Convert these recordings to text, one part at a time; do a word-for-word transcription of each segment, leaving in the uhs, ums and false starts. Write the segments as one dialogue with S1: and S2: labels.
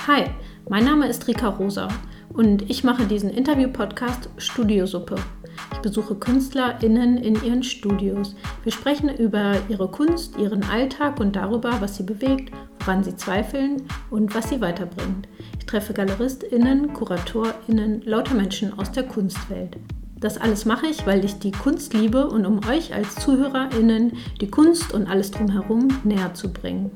S1: Hi, mein Name ist Rika Rosa und ich mache diesen Interview-Podcast Studiosuppe. Ich besuche KünstlerInnen in ihren Studios. Wir sprechen über ihre Kunst, ihren Alltag und darüber, was sie bewegt, woran sie zweifeln und was sie weiterbringt. Ich treffe GaleristInnen, KuratorInnen, lauter Menschen aus der Kunstwelt. Das alles mache ich, weil ich die Kunst liebe und um euch als ZuhörerInnen die Kunst und alles drumherum näher zu bringen.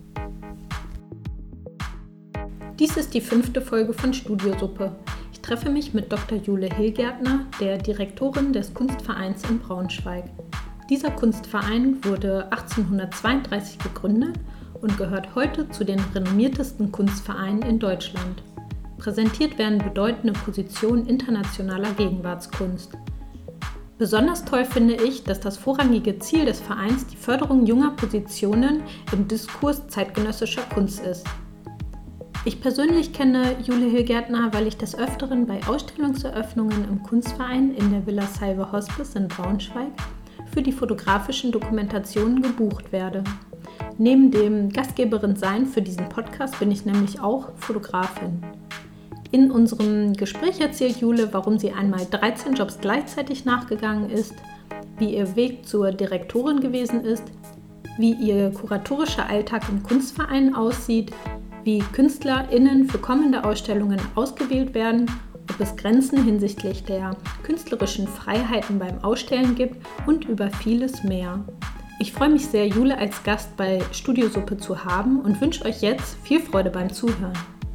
S1: Dies ist die fünfte Folge von Studiosuppe. Ich treffe mich mit Doktor Jule Hilgertner, der Direktorin des Kunstvereins in Braunschweig. Dieser Kunstverein wurde achtzehnhundertzweiunddreißig gegründet und gehört heute zu den renommiertesten Kunstvereinen in Deutschland. Präsentiert werden bedeutende Positionen internationaler Gegenwartskunst. Besonders toll finde ich, dass das vorrangige Ziel des Vereins die Förderung junger Positionen im Diskurs zeitgenössischer Kunst ist. Ich persönlich kenne Jule Hilgertner, weil ich des Öfteren bei Ausstellungseröffnungen im Kunstverein in der Villa Salve Hospice in Braunschweig für die fotografischen Dokumentationen gebucht werde. Neben dem Gastgeberin-Sein für diesen Podcast bin ich nämlich auch Fotografin. In unserem Gespräch erzählt Jule, warum sie einmal dreizehn Jobs gleichzeitig nachgegangen ist, wie ihr Weg zur Direktorin gewesen ist, wie ihr kuratorischer Alltag im Kunstverein aussieht, wie KünstlerInnen für kommende Ausstellungen ausgewählt werden, ob es Grenzen hinsichtlich der künstlerischen Freiheiten beim Ausstellen gibt und über vieles mehr. Ich freue mich sehr, Jule als Gast bei Studiosuppe zu haben und wünsche euch jetzt viel Freude beim Zuhören.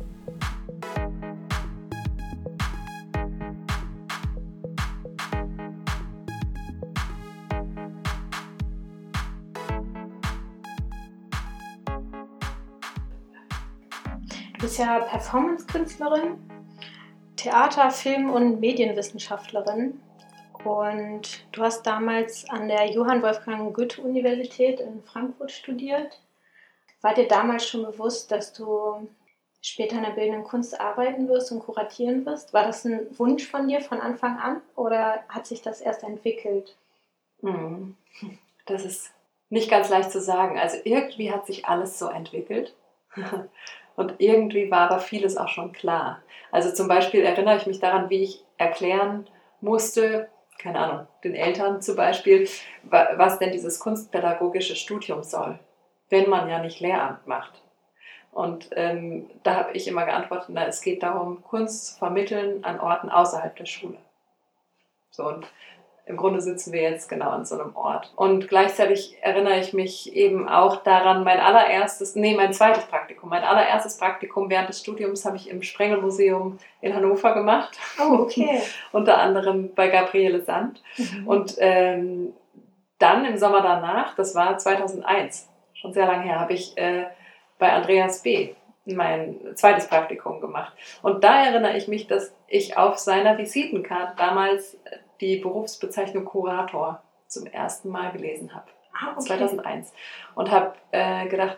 S1: Du bist ja Performance-Künstlerin, Theater-, Film- und Medienwissenschaftlerin und du hast damals an der Johann Wolfgang Goethe-Universität in Frankfurt studiert. War dir damals schon bewusst, dass du später in der bildenden Kunst arbeiten wirst und kuratieren wirst? War das ein Wunsch von dir von Anfang an oder hat sich das erst entwickelt?
S2: Das ist nicht ganz leicht zu sagen. Also irgendwie hat sich alles so entwickelt. Und irgendwie war aber vieles auch schon klar. Also zum Beispiel erinnere ich mich daran, wie ich erklären musste, keine Ahnung, den Eltern zum Beispiel, was denn dieses kunstpädagogische Studium soll, wenn man ja nicht Lehramt macht. Und ähm, da habe ich immer geantwortet, na, es geht darum, Kunst zu vermitteln an Orten außerhalb der Schule. So, und im Grunde sitzen wir jetzt genau an so einem Ort. Und gleichzeitig erinnere ich mich eben auch daran, mein allererstes, nee, mein zweites Praktikum, mein allererstes Praktikum während des Studiums habe ich im Sprengelmuseum in Hannover gemacht.
S1: Oh, okay.
S2: Unter anderem bei Gabriele Sand. Mhm. Und ähm, dann im Sommer danach, das war zweitausendeins, schon sehr lange her, habe ich äh, bei Andreas B. mein zweites Praktikum gemacht. Und da erinnere ich mich, dass ich auf seiner Visitenkarte damals die Berufsbezeichnung Kurator zum ersten Mal gelesen habe.
S1: Ah, okay.
S2: zweitausendeins. Und habe äh, gedacht,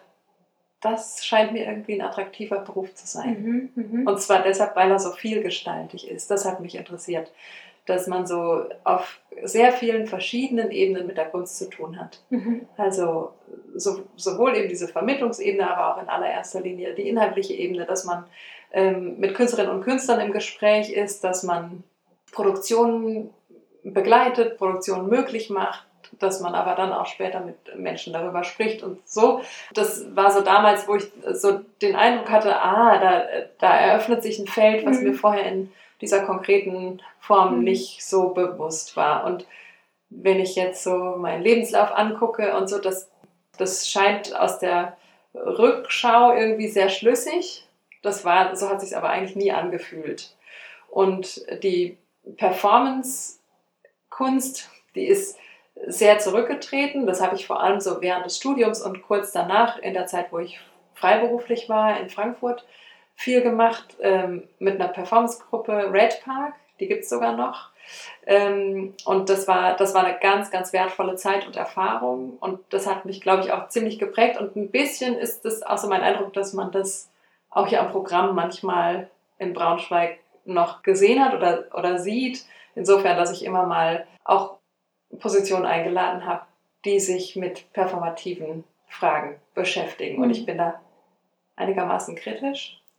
S2: das scheint mir irgendwie ein attraktiver Beruf zu sein. Mhm, mh. Und zwar deshalb, weil er so vielgestaltig ist. Das hat mich interessiert, dass man so auf sehr vielen verschiedenen Ebenen mit der Kunst zu tun hat. Mhm. Also so, sowohl eben diese Vermittlungsebene, aber auch in allererster Linie die inhaltliche Ebene, dass man ähm, mit Künstlerinnen und Künstlern im Gespräch ist, dass man Produktionen begleitet, Produktionen möglich macht, dass man aber dann auch später mit Menschen darüber spricht und so. Das war so damals, wo ich so den Eindruck hatte, ah, da, da eröffnet sich ein Feld, was mhm. mir vorher in dieser konkreten Form mhm. nicht so bewusst war. Und wenn ich jetzt so meinen Lebenslauf angucke und so, das, das scheint aus der Rückschau irgendwie sehr schlüssig. Das war, so hat es sich aber eigentlich nie angefühlt. Und die Performance Kunst, die ist sehr zurückgetreten. Das habe ich vor allem so während des Studiums und kurz danach, in der Zeit, wo ich freiberuflich war in Frankfurt, viel gemacht ähm, mit einer Performancegruppe Red Park, die gibt es sogar noch. Ähm, und das war, das war eine ganz, ganz wertvolle Zeit und Erfahrung und das hat mich, glaube ich, auch ziemlich geprägt und ein bisschen ist das auch so mein Eindruck, dass man das auch hier am Programm manchmal in Braunschweig noch gesehen hat oder, oder sieht. Insofern, dass ich immer mal auch Positionen eingeladen habe, die sich mit performativen Fragen beschäftigen. Mhm. Und ich bin da einigermaßen kritisch.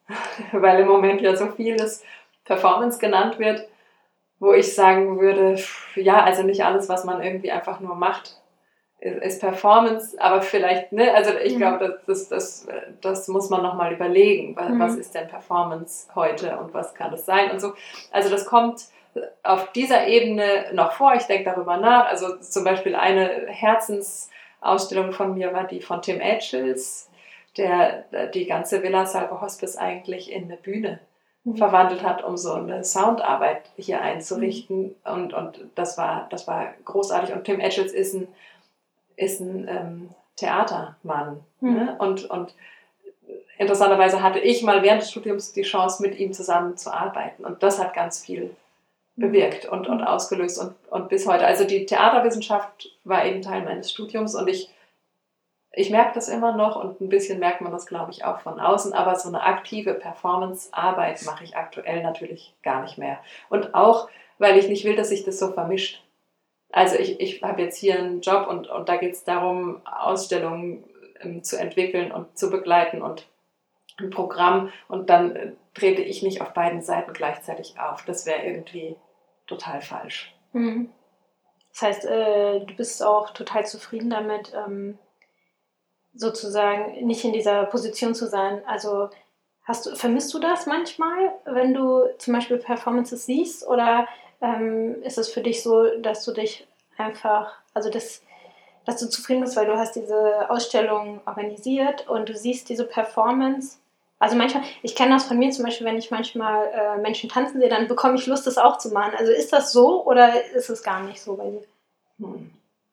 S2: weil im Moment ja so vieles Performance genannt wird, wo ich sagen würde, ja, also nicht alles, was man irgendwie einfach nur macht, ist Performance, aber vielleicht, ne, also ich mhm. glaube, das, das, das, das muss man nochmal überlegen, was, mhm. was ist denn Performance heute und was kann es sein und so. Also das kommt auf dieser Ebene noch vor, ich denke darüber nach, also zum Beispiel eine Herzensausstellung von mir war die von Tim Etchells, der die ganze Villa Salve Hospice eigentlich in eine Bühne mhm. verwandelt hat, um so eine Soundarbeit hier einzurichten mhm. und, und das war, das war großartig und Tim Etchells ist ein ist ein ähm, Theatermann. Mhm. Ne? Und, und interessanterweise hatte ich mal während des Studiums die Chance, mit ihm zusammen zu arbeiten. Und das hat ganz viel bewirkt und, und ausgelöst. Und, und bis heute. Also die Theaterwissenschaft war eben Teil meines Studiums und ich, ich merke das immer noch und ein bisschen merkt man das, glaube ich, auch von außen. Aber so eine aktive Performance-Arbeit mache ich aktuell natürlich gar nicht mehr. Und auch, weil ich nicht will, dass sich das so vermischt. Also ich, ich habe jetzt hier einen Job und, und da geht es darum, Ausstellungen ähm, zu entwickeln und zu begleiten und ein Programm und dann äh, trete ich nicht auf beiden Seiten gleichzeitig auf. Das wäre irgendwie total falsch.
S1: Mhm. Das heißt, äh, du bist auch total zufrieden damit, ähm, sozusagen nicht in dieser Position zu sein. Also hast du, vermisst du das manchmal, wenn du zum Beispiel Performances siehst oder Ähm, ist es für dich so, dass du dich einfach, also das, dass du zufrieden bist, weil du hast diese Ausstellung organisiert und du siehst diese Performance. Also manchmal, ich kenne das von mir zum Beispiel, wenn ich manchmal äh, Menschen tanzen sehe, dann bekomme ich Lust, das auch zu machen. Also ist das so oder ist es gar nicht so bei dir?
S2: Hm.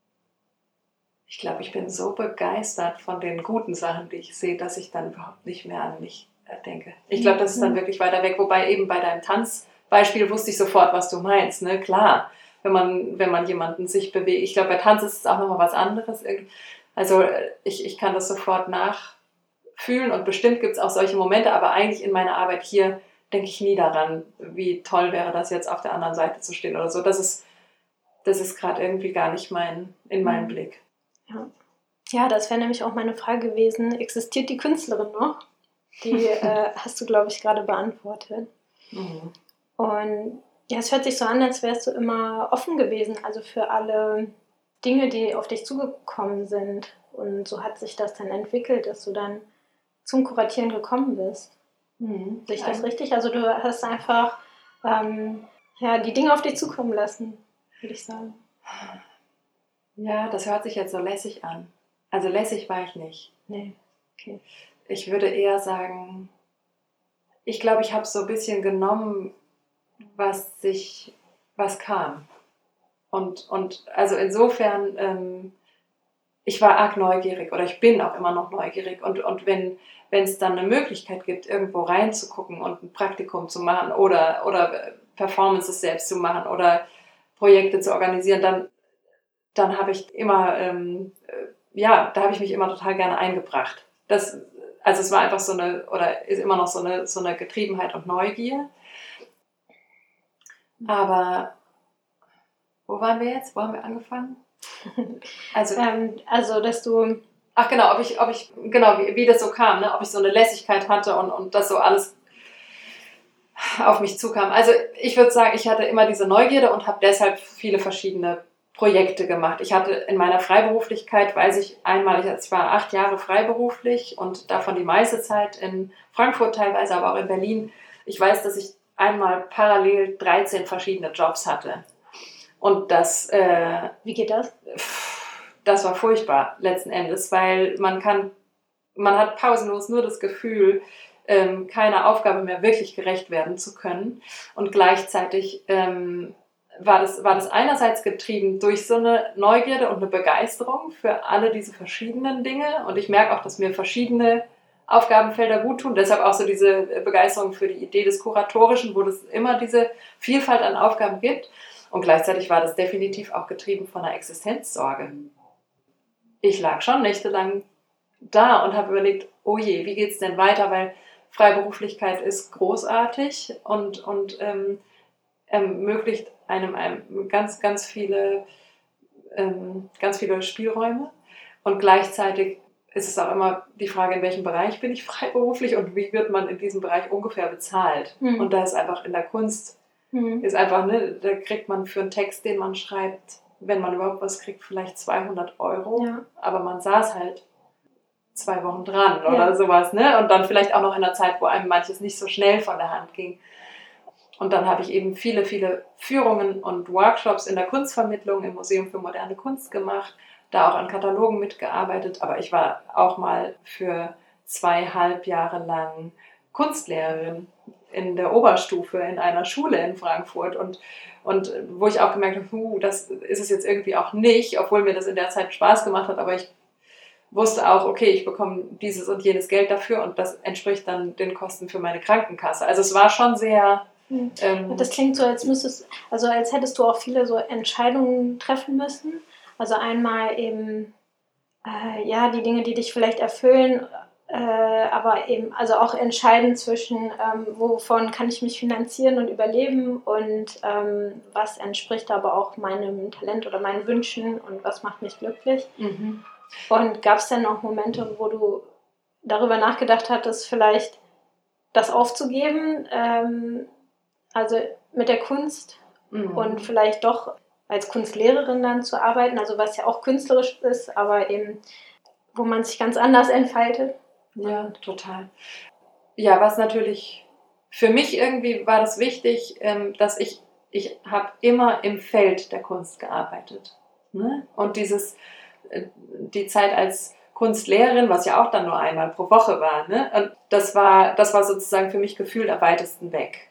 S2: Ich glaube, ich bin so begeistert von den guten Sachen, die ich sehe, dass ich dann überhaupt nicht mehr an mich denke. Ich glaube, das ist dann wirklich weiter weg, wobei eben bei deinem Tanz Beispiel wusste ich sofort, was du meinst, ne? Klar, wenn man, wenn man jemanden sich bewegt. Ich glaube, bei Tanz ist es auch nochmal was anderes. Also ich, ich kann das sofort nachfühlen und bestimmt gibt es auch solche Momente, aber eigentlich in meiner Arbeit hier denke ich nie daran, wie toll wäre das jetzt auf der anderen Seite zu stehen oder so. Das ist, das ist gerade irgendwie gar nicht mein, in meinem Blick.
S1: Ja, ja, das wäre nämlich auch meine Frage gewesen. Existiert die Künstlerin noch? Die äh, hast du, glaube ich, gerade beantwortet. Mhm. Und ja, es hört sich so an, als wärst du immer offen gewesen, also für alle Dinge, die auf dich zugekommen sind. Und so hat sich das dann entwickelt, dass du dann zum Kuratieren gekommen bist. Mhm. Sehe ich das richtig? Also du hast einfach ähm, ja, die Dinge auf dich zukommen lassen, würde ich sagen.
S2: Ja, das hört sich jetzt so lässig an. Also lässig war ich nicht.
S1: Nee, okay.
S2: Ich würde eher sagen, ich glaube, ich habe so ein bisschen genommen, was sich, was kam. Und, und also insofern, ähm, ich war arg neugierig oder ich bin auch immer noch neugierig. Und, und wenn es dann eine Möglichkeit gibt, irgendwo reinzugucken und ein Praktikum zu machen oder, oder Performances selbst zu machen oder Projekte zu organisieren, dann, dann habe ich immer, ähm, ja, da habe ich mich immer total gerne eingebracht. Das, also es war einfach so eine, oder ist immer noch so eine, so eine Getriebenheit und Neugier. Aber wo waren wir jetzt? Wo haben wir angefangen?
S1: Also, ähm, also dass du...
S2: Ach genau, ob ich, ob ich genau, wie, wie das so kam, ne? Ob ich so eine Lässigkeit hatte und, und das so alles auf mich zukam. Also ich würde sagen, ich hatte immer diese Neugierde und habe deshalb viele verschiedene Projekte gemacht. Ich hatte in meiner Freiberuflichkeit, weiß ich einmal, ich war acht Jahre freiberuflich und davon die meiste Zeit in Frankfurt teilweise, aber auch in Berlin. Ich weiß, dass ich einmal parallel dreizehn verschiedene Jobs hatte. Und das... Äh,
S1: Wie geht das?
S2: Das war furchtbar letzten Endes, weil man kann, man hat pausenlos nur das Gefühl, ähm, keiner Aufgabe mehr wirklich gerecht werden zu können. Und gleichzeitig ähm, war das, war das einerseits getrieben durch so eine Neugierde und eine Begeisterung für alle diese verschiedenen Dinge. Und ich merke auch, dass mir verschiedene Aufgabenfelder gut tun. Deshalb auch so diese Begeisterung für die Idee des Kuratorischen, wo es immer diese Vielfalt an Aufgaben gibt. Und gleichzeitig war das definitiv auch getrieben von einer Existenzsorge. Ich lag schon nächtelang da und habe überlegt, oh je, wie geht's denn weiter, weil Freiberuflichkeit ist großartig und, und ähm, ermöglicht einem, einem ganz, ganz viele, ähm, ganz viele Spielräume und gleichzeitig ist es auch immer die Frage, in welchem Bereich bin ich freiberuflich und wie wird man in diesem Bereich ungefähr bezahlt. Mhm. Und da ist einfach in der Kunst, mhm. ist einfach, ne, da kriegt man für einen Text, den man schreibt, wenn man überhaupt was kriegt, vielleicht zweihundert Euro. Ja. Aber man saß halt zwei Wochen dran oder ja. sowas, ne? Und dann vielleicht auch noch in einer Zeit, wo einem manches nicht so schnell von der Hand ging. Und dann habe ich eben viele, viele Führungen und Workshops in der Kunstvermittlung im Museum für moderne Kunst gemacht, da auch an Katalogen mitgearbeitet, aber ich war auch mal für zweieinhalb Jahre lang Kunstlehrerin in der Oberstufe in einer Schule in Frankfurt und, und wo ich auch gemerkt habe, huh, das ist es jetzt irgendwie auch nicht, obwohl mir das in der Zeit Spaß gemacht hat, aber ich wusste auch, okay, ich bekomme dieses und jenes Geld dafür und das entspricht dann den Kosten für meine Krankenkasse. Also es war schon sehr...
S1: Hm. Ähm, das klingt so, als müsstest, also als hättest du auch viele so Entscheidungen treffen müssen. Also einmal eben, äh, ja, die Dinge, die dich vielleicht erfüllen, äh, aber eben, also auch entscheiden zwischen, ähm, wovon kann ich mich finanzieren und überleben und ähm, was entspricht aber auch meinem Talent oder meinen Wünschen und was macht mich glücklich. Mhm. Und gab es denn auch Momente, wo du darüber nachgedacht hattest, vielleicht das aufzugeben, ähm, also mit der Kunst mhm. und vielleicht doch als Kunstlehrerin dann zu arbeiten, also was ja auch künstlerisch ist, aber eben, wo man sich ganz anders entfaltet?
S2: Ja, total. Ja, was natürlich für mich irgendwie war das wichtig, dass ich, ich habe immer im Feld der Kunst gearbeitet. Ne? Und dieses, die Zeit als Kunstlehrerin, was ja auch dann nur einmal pro Woche war, ne? Und das war, das war sozusagen für mich gefühlt am weitesten weg.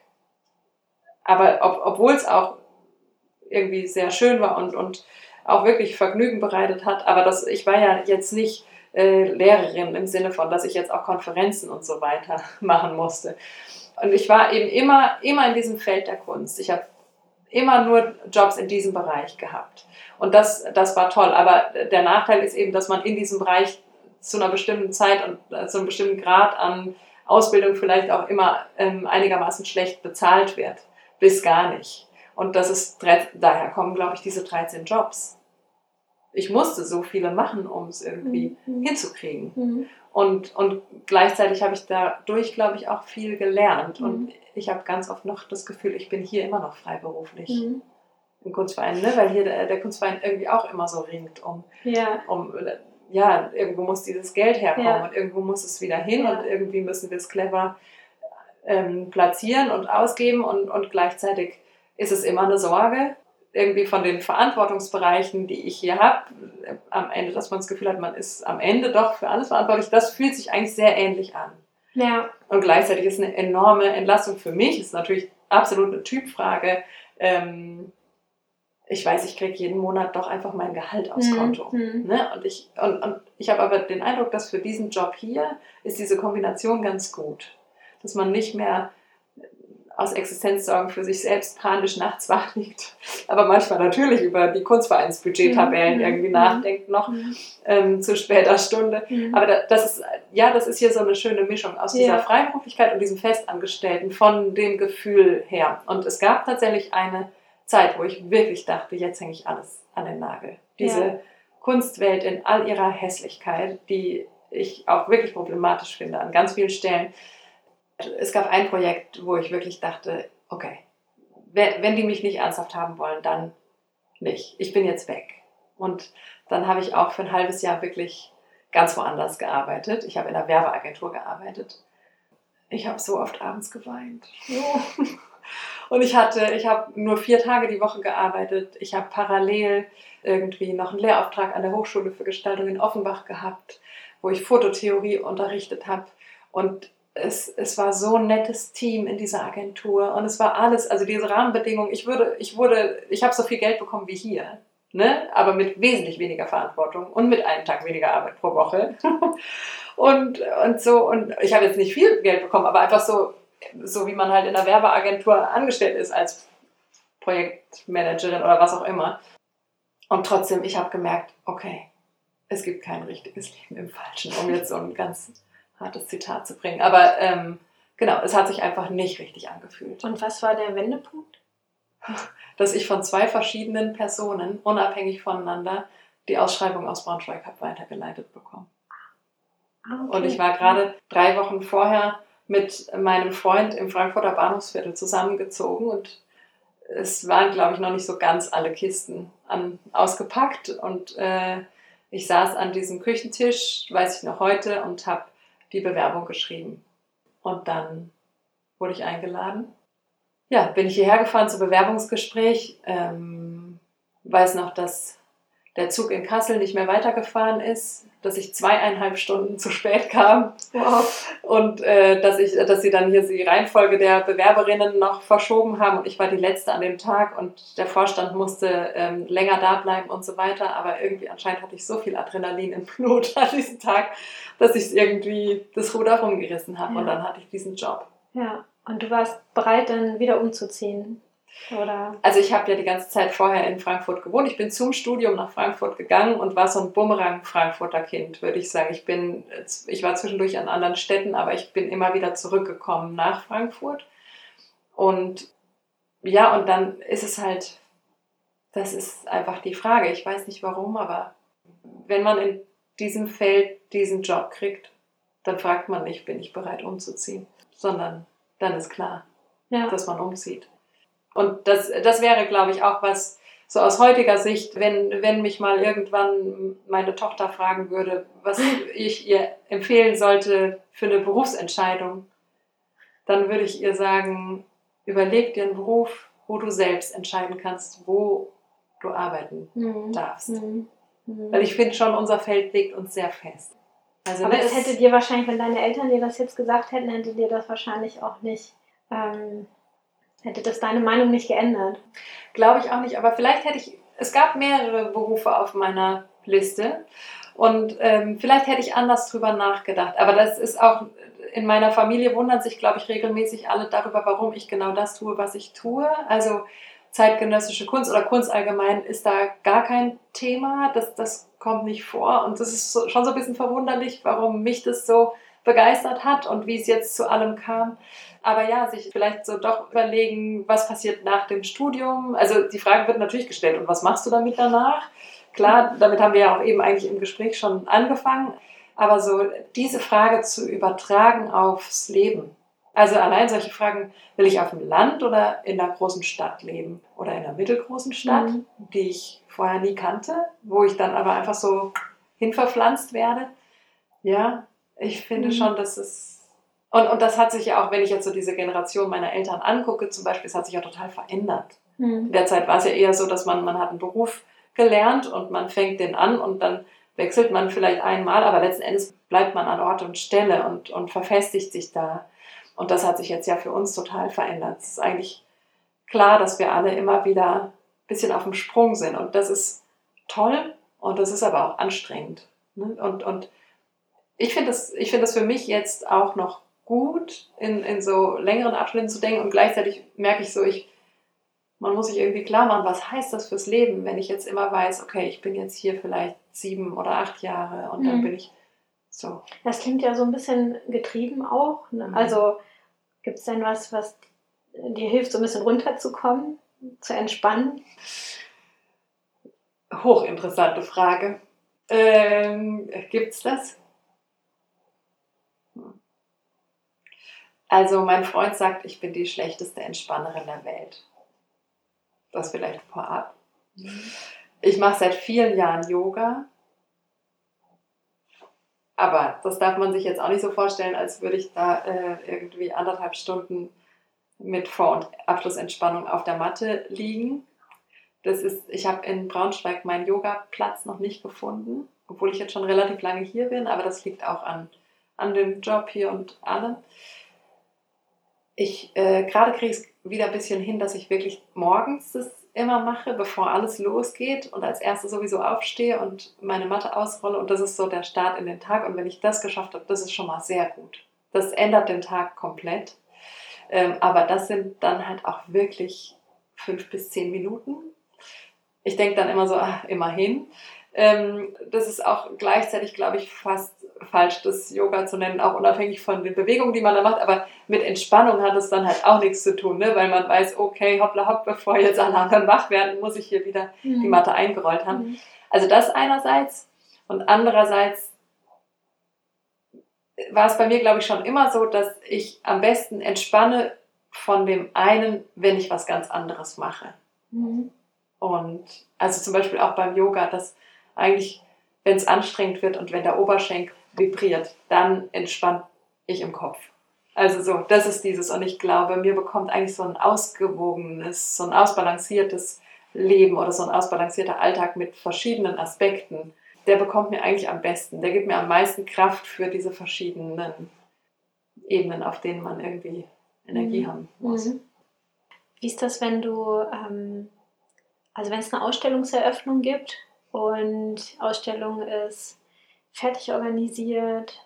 S2: Aber ob, obwohl es auch irgendwie sehr schön war und, und auch wirklich Vergnügen bereitet hat, aber das, ich war ja jetzt nicht äh, Lehrerin im Sinne von, dass ich jetzt auch Konferenzen und so weiter machen musste. Und ich war eben immer, immer in diesem Feld der Kunst. Ich habe immer nur Jobs in diesem Bereich gehabt. Und das, das war toll. Aber der Nachteil ist eben, dass man in diesem Bereich zu einer bestimmten Zeit und zu einem bestimmten Grad an Ausbildung vielleicht auch immer ähm, einigermaßen schlecht bezahlt wird. Bis gar nicht. Und das ist, daher kommen, glaube ich, diese dreizehn Jobs. Ich musste so viele machen, um es irgendwie mhm. hinzukriegen. Mhm. Und, und gleichzeitig habe ich dadurch, glaube ich, auch viel gelernt. Mhm. Und ich habe ganz oft noch das Gefühl, ich bin hier immer noch freiberuflich mhm. im Kunstverein, ne? Weil hier der, der Kunstverein irgendwie auch immer so ringt um, ja. um, ja, irgendwo muss dieses Geld herkommen ja. und irgendwo muss es wieder hin ja. und irgendwie müssen wir es clever ähm, platzieren und ausgeben und, und gleichzeitig ist es immer eine Sorge, irgendwie von den Verantwortungsbereichen, die ich hier habe, am Ende, dass man das Gefühl hat, man ist am Ende doch für alles verantwortlich, das fühlt sich eigentlich sehr ähnlich an. Ja. Und gleichzeitig ist eine enorme Entlastung für mich, ist natürlich absolut eine Typfrage. Ähm, ich weiß, ich kriege jeden Monat doch einfach mein Gehalt aufs Konto. Mhm. Ne? Und ich, und, und ich habe aber den Eindruck, dass für diesen Job hier ist diese Kombination ganz gut. Dass man nicht mehr aus Existenzsorgen für sich selbst panisch nachts wach liegt, aber manchmal natürlich über die Kunstvereinsbudgettabellen mhm. irgendwie mhm. nachdenkt noch mhm. ähm, zu später Stunde. Mhm. Aber das ist, ja, das ist hier so eine schöne Mischung aus dieser ja. Freiberuflichkeit und diesem Festangestellten von dem Gefühl her. Und es gab tatsächlich eine Zeit, wo ich wirklich dachte, jetzt hänge ich alles an den Nagel. Diese ja. Kunstwelt in all ihrer Hässlichkeit, die ich auch wirklich problematisch finde an ganz vielen Stellen. Es gab ein Projekt, wo ich wirklich dachte, okay, wenn die mich nicht ernsthaft haben wollen, dann nicht. Ich bin jetzt weg. Und dann habe ich auch für ein halbes Jahr wirklich ganz woanders gearbeitet. Ich habe in einer Werbeagentur gearbeitet. Ich habe so oft abends geweint. Und ich hatte, ich habe nur vier Tage die Woche gearbeitet. Ich habe parallel irgendwie noch einen Lehrauftrag an der Hochschule für Gestaltung in Offenbach gehabt, wo ich Fototheorie unterrichtet habe. Und Es, es war so ein nettes Team in dieser Agentur und es war alles, also diese Rahmenbedingungen, ich würde, ich wurde, ich habe so viel Geld bekommen wie hier, ne? Aber mit wesentlich weniger Verantwortung und mit einem Tag weniger Arbeit pro Woche. und, und so, und ich habe jetzt nicht viel Geld bekommen, aber einfach so, so wie man halt in einer Werbeagentur angestellt ist als Projektmanagerin oder was auch immer. Und trotzdem, ich habe gemerkt, okay, es gibt kein richtiges Leben im Falschen, um jetzt so ein ganz hartes Zitat zu bringen. Aber ähm, genau, es hat sich einfach nicht richtig angefühlt.
S1: Und was war der Wendepunkt?
S2: Dass ich von zwei verschiedenen Personen, unabhängig voneinander, die Ausschreibung aus Braunschweig habe weitergeleitet bekommen. Ah, okay. Und ich war gerade drei Wochen vorher mit meinem Freund im Frankfurter Bahnhofsviertel zusammengezogen und es waren, glaube ich, noch nicht so ganz alle Kisten an, ausgepackt und äh, ich saß an diesem Küchentisch, weiß ich noch heute, und habe die Bewerbung geschrieben. Und dann wurde ich eingeladen. Ja, bin ich hierher gefahren zum Bewerbungsgespräch. Ähm, weiß noch, dass der Zug in Kassel nicht mehr weitergefahren ist, dass ich zweieinhalb Stunden zu spät kam. Wow. Und äh, dass, ich, dass sie dann hier die Reihenfolge der Bewerberinnen noch verschoben haben und ich war die Letzte an dem Tag und der Vorstand musste ähm, länger da bleiben und so weiter. Aber irgendwie anscheinend hatte ich so viel Adrenalin im Blut an diesem Tag, dass ich irgendwie das Ruder rumgerissen habe, ja. Und dann hatte ich diesen Job.
S1: Ja, und du warst bereit, dann wieder umzuziehen? Oder?
S2: Also ich habe ja die ganze Zeit vorher in Frankfurt gewohnt. Ich bin zum Studium nach Frankfurt gegangen und war so ein Bumerang-Frankfurter Kind, würde ich sagen. Ich, bin, ich war zwischendurch an anderen Städten, aber ich bin immer wieder zurückgekommen nach Frankfurt. Und ja, und dann ist es halt, das ist einfach die Frage. Ich weiß nicht warum, aber wenn man in diesem Feld diesen Job kriegt, dann fragt man nicht, bin ich bereit umzuziehen, sondern dann ist klar, ja. dass man umzieht. Und das, das wäre, glaube ich, auch was, so aus heutiger Sicht, wenn, wenn mich mal irgendwann meine Tochter fragen würde, was ich ihr empfehlen sollte für eine Berufsentscheidung, dann würde ich ihr sagen, überleg dir einen Beruf, wo du selbst entscheiden kannst, wo du arbeiten mhm. darfst. Mhm. Weil ich finde schon, unser Feld legt uns sehr fest.
S1: Also aber das hätte dir wahrscheinlich, wenn deine Eltern dir das jetzt gesagt hätten, hätte dir das wahrscheinlich auch nicht... Ähm Hätte das deine Meinung nicht geändert?
S2: Glaube ich auch nicht, aber vielleicht hätte ich, es gab mehrere Berufe auf meiner Liste und ähm, vielleicht hätte ich anders drüber nachgedacht. Aber das ist auch, in meiner Familie wundern sich, glaube ich, regelmäßig alle darüber, warum ich genau das tue, was ich tue. Also zeitgenössische Kunst oder Kunst allgemein ist da gar kein Thema, das, das kommt nicht vor und das ist so, schon so ein bisschen verwunderlich, warum mich das so begeistert hat und wie es jetzt zu allem kam. Aber ja, sich vielleicht so doch überlegen, was passiert nach dem Studium. Also die Frage wird natürlich gestellt, und was machst du damit danach? Klar, damit haben wir ja auch eben eigentlich im Gespräch schon angefangen. Aber so diese Frage zu übertragen aufs Leben. Also allein solche Fragen, will ich auf dem Land oder in einer großen Stadt leben? Oder in einer mittelgroßen Stadt, mhm. die ich vorher nie kannte, wo ich dann aber einfach so hinverpflanzt werde. Ja, ich finde mhm. schon, dass es... Und, und das hat sich ja auch, wenn ich jetzt so diese Generation meiner Eltern angucke, zum Beispiel, es hat sich ja total verändert. Mhm. In der Zeit war es ja eher so, dass man, man hat einen Beruf gelernt und man fängt den an und dann wechselt man vielleicht einmal, aber letzten Endes bleibt man an Ort und Stelle und, und verfestigt sich da. Und das hat sich jetzt ja für uns total verändert. Es ist eigentlich klar, dass wir alle immer wieder ein bisschen auf dem Sprung sind und das ist toll und das ist aber auch anstrengend. Und, und ich finde das, ich finde das für mich jetzt auch noch gut, in, in so längeren Abschnitten zu denken und gleichzeitig merke ich so, ich, man muss sich irgendwie klar machen, was heißt das fürs Leben, wenn ich jetzt immer weiß, okay, ich bin jetzt hier vielleicht sieben oder acht Jahre und mhm. dann bin ich so.
S1: Das klingt ja so ein bisschen getrieben auch, ne? Mhm. Also gibt es denn was, was dir hilft, so ein bisschen runterzukommen, zu entspannen?
S2: Hochinteressante Frage. Ähm, gibt's das? Also mein Freund sagt, ich bin die schlechteste Entspannerin der Welt. Das vielleicht vorab. Mhm. Ich mache seit vielen Jahren Yoga. Aber das darf man sich jetzt auch nicht so vorstellen, als würde ich da äh, irgendwie anderthalb Stunden mit Vor- und Abschlussentspannung auf der Matte liegen. Das ist, ich habe in Braunschweig meinen Yoga-Platz noch nicht gefunden, obwohl ich jetzt schon relativ lange hier bin, aber das liegt auch an, an dem Job hier und allem. Ich äh, gerade kriege ich es wieder ein bisschen hin, dass ich wirklich morgens das immer mache, bevor alles losgeht und als erstes sowieso aufstehe und meine Matte ausrolle und das ist so der Start in den Tag und wenn ich das geschafft habe, das ist schon mal sehr gut. Das ändert den Tag komplett, ähm, aber das sind dann halt auch wirklich fünf bis zehn Minuten. Ich denke dann immer so, ach, immerhin. Ähm, das ist auch gleichzeitig, glaube ich, fast falsch, das Yoga zu nennen, auch unabhängig von den Bewegungen, die man da macht, aber mit Entspannung hat es dann halt auch nichts zu tun, ne? Weil man weiß, okay, hoppla hopp, bevor jetzt alle anderen wach werden, muss ich hier wieder mhm. die Matte eingerollt haben. Mhm. Also das einerseits und andererseits war es bei mir, glaube ich, schon immer so, dass ich am besten entspanne von dem einen, wenn ich was ganz anderes mache. Mhm. Und also zum Beispiel auch beim Yoga, dass eigentlich, wenn es anstrengend wird und wenn der Oberschenkel vibriert, dann entspannt ich im Kopf. Also so, das ist dieses. Und ich glaube, mir bekommt eigentlich so ein ausgewogenes, so ein ausbalanciertes Leben oder so ein ausbalancierter Alltag mit verschiedenen Aspekten, der bekommt mir eigentlich am besten. Der gibt mir am meisten Kraft für diese verschiedenen Ebenen, auf denen man irgendwie Energie mhm. haben muss. Mhm.
S1: Wie ist das, wenn du, ähm, also wenn es eine Ausstellungseröffnung gibt und Ausstellung ist fertig organisiert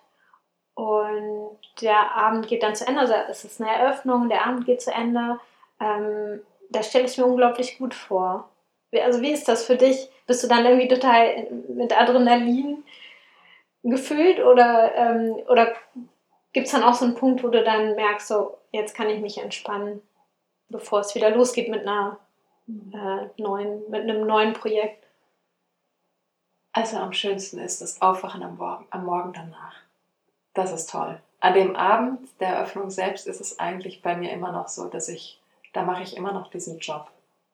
S1: und der Abend geht dann zu Ende, also es ist eine Eröffnung, der Abend geht zu Ende, ähm, da stelle ich mir unglaublich gut vor. Also wie ist das für dich? Bist du dann irgendwie total mit Adrenalin gefüllt oder, ähm, oder gibt es dann auch so einen Punkt, wo du dann merkst, so jetzt kann ich mich entspannen, bevor es wieder losgeht mit einer äh, neuen, mit einem neuen Projekt?
S2: Also am schönsten ist das Aufwachen am Morgen, am Morgen danach. Das ist toll. An dem Abend der Eröffnung selbst ist es eigentlich bei mir immer noch so, dass ich, da mache ich immer noch diesen Job.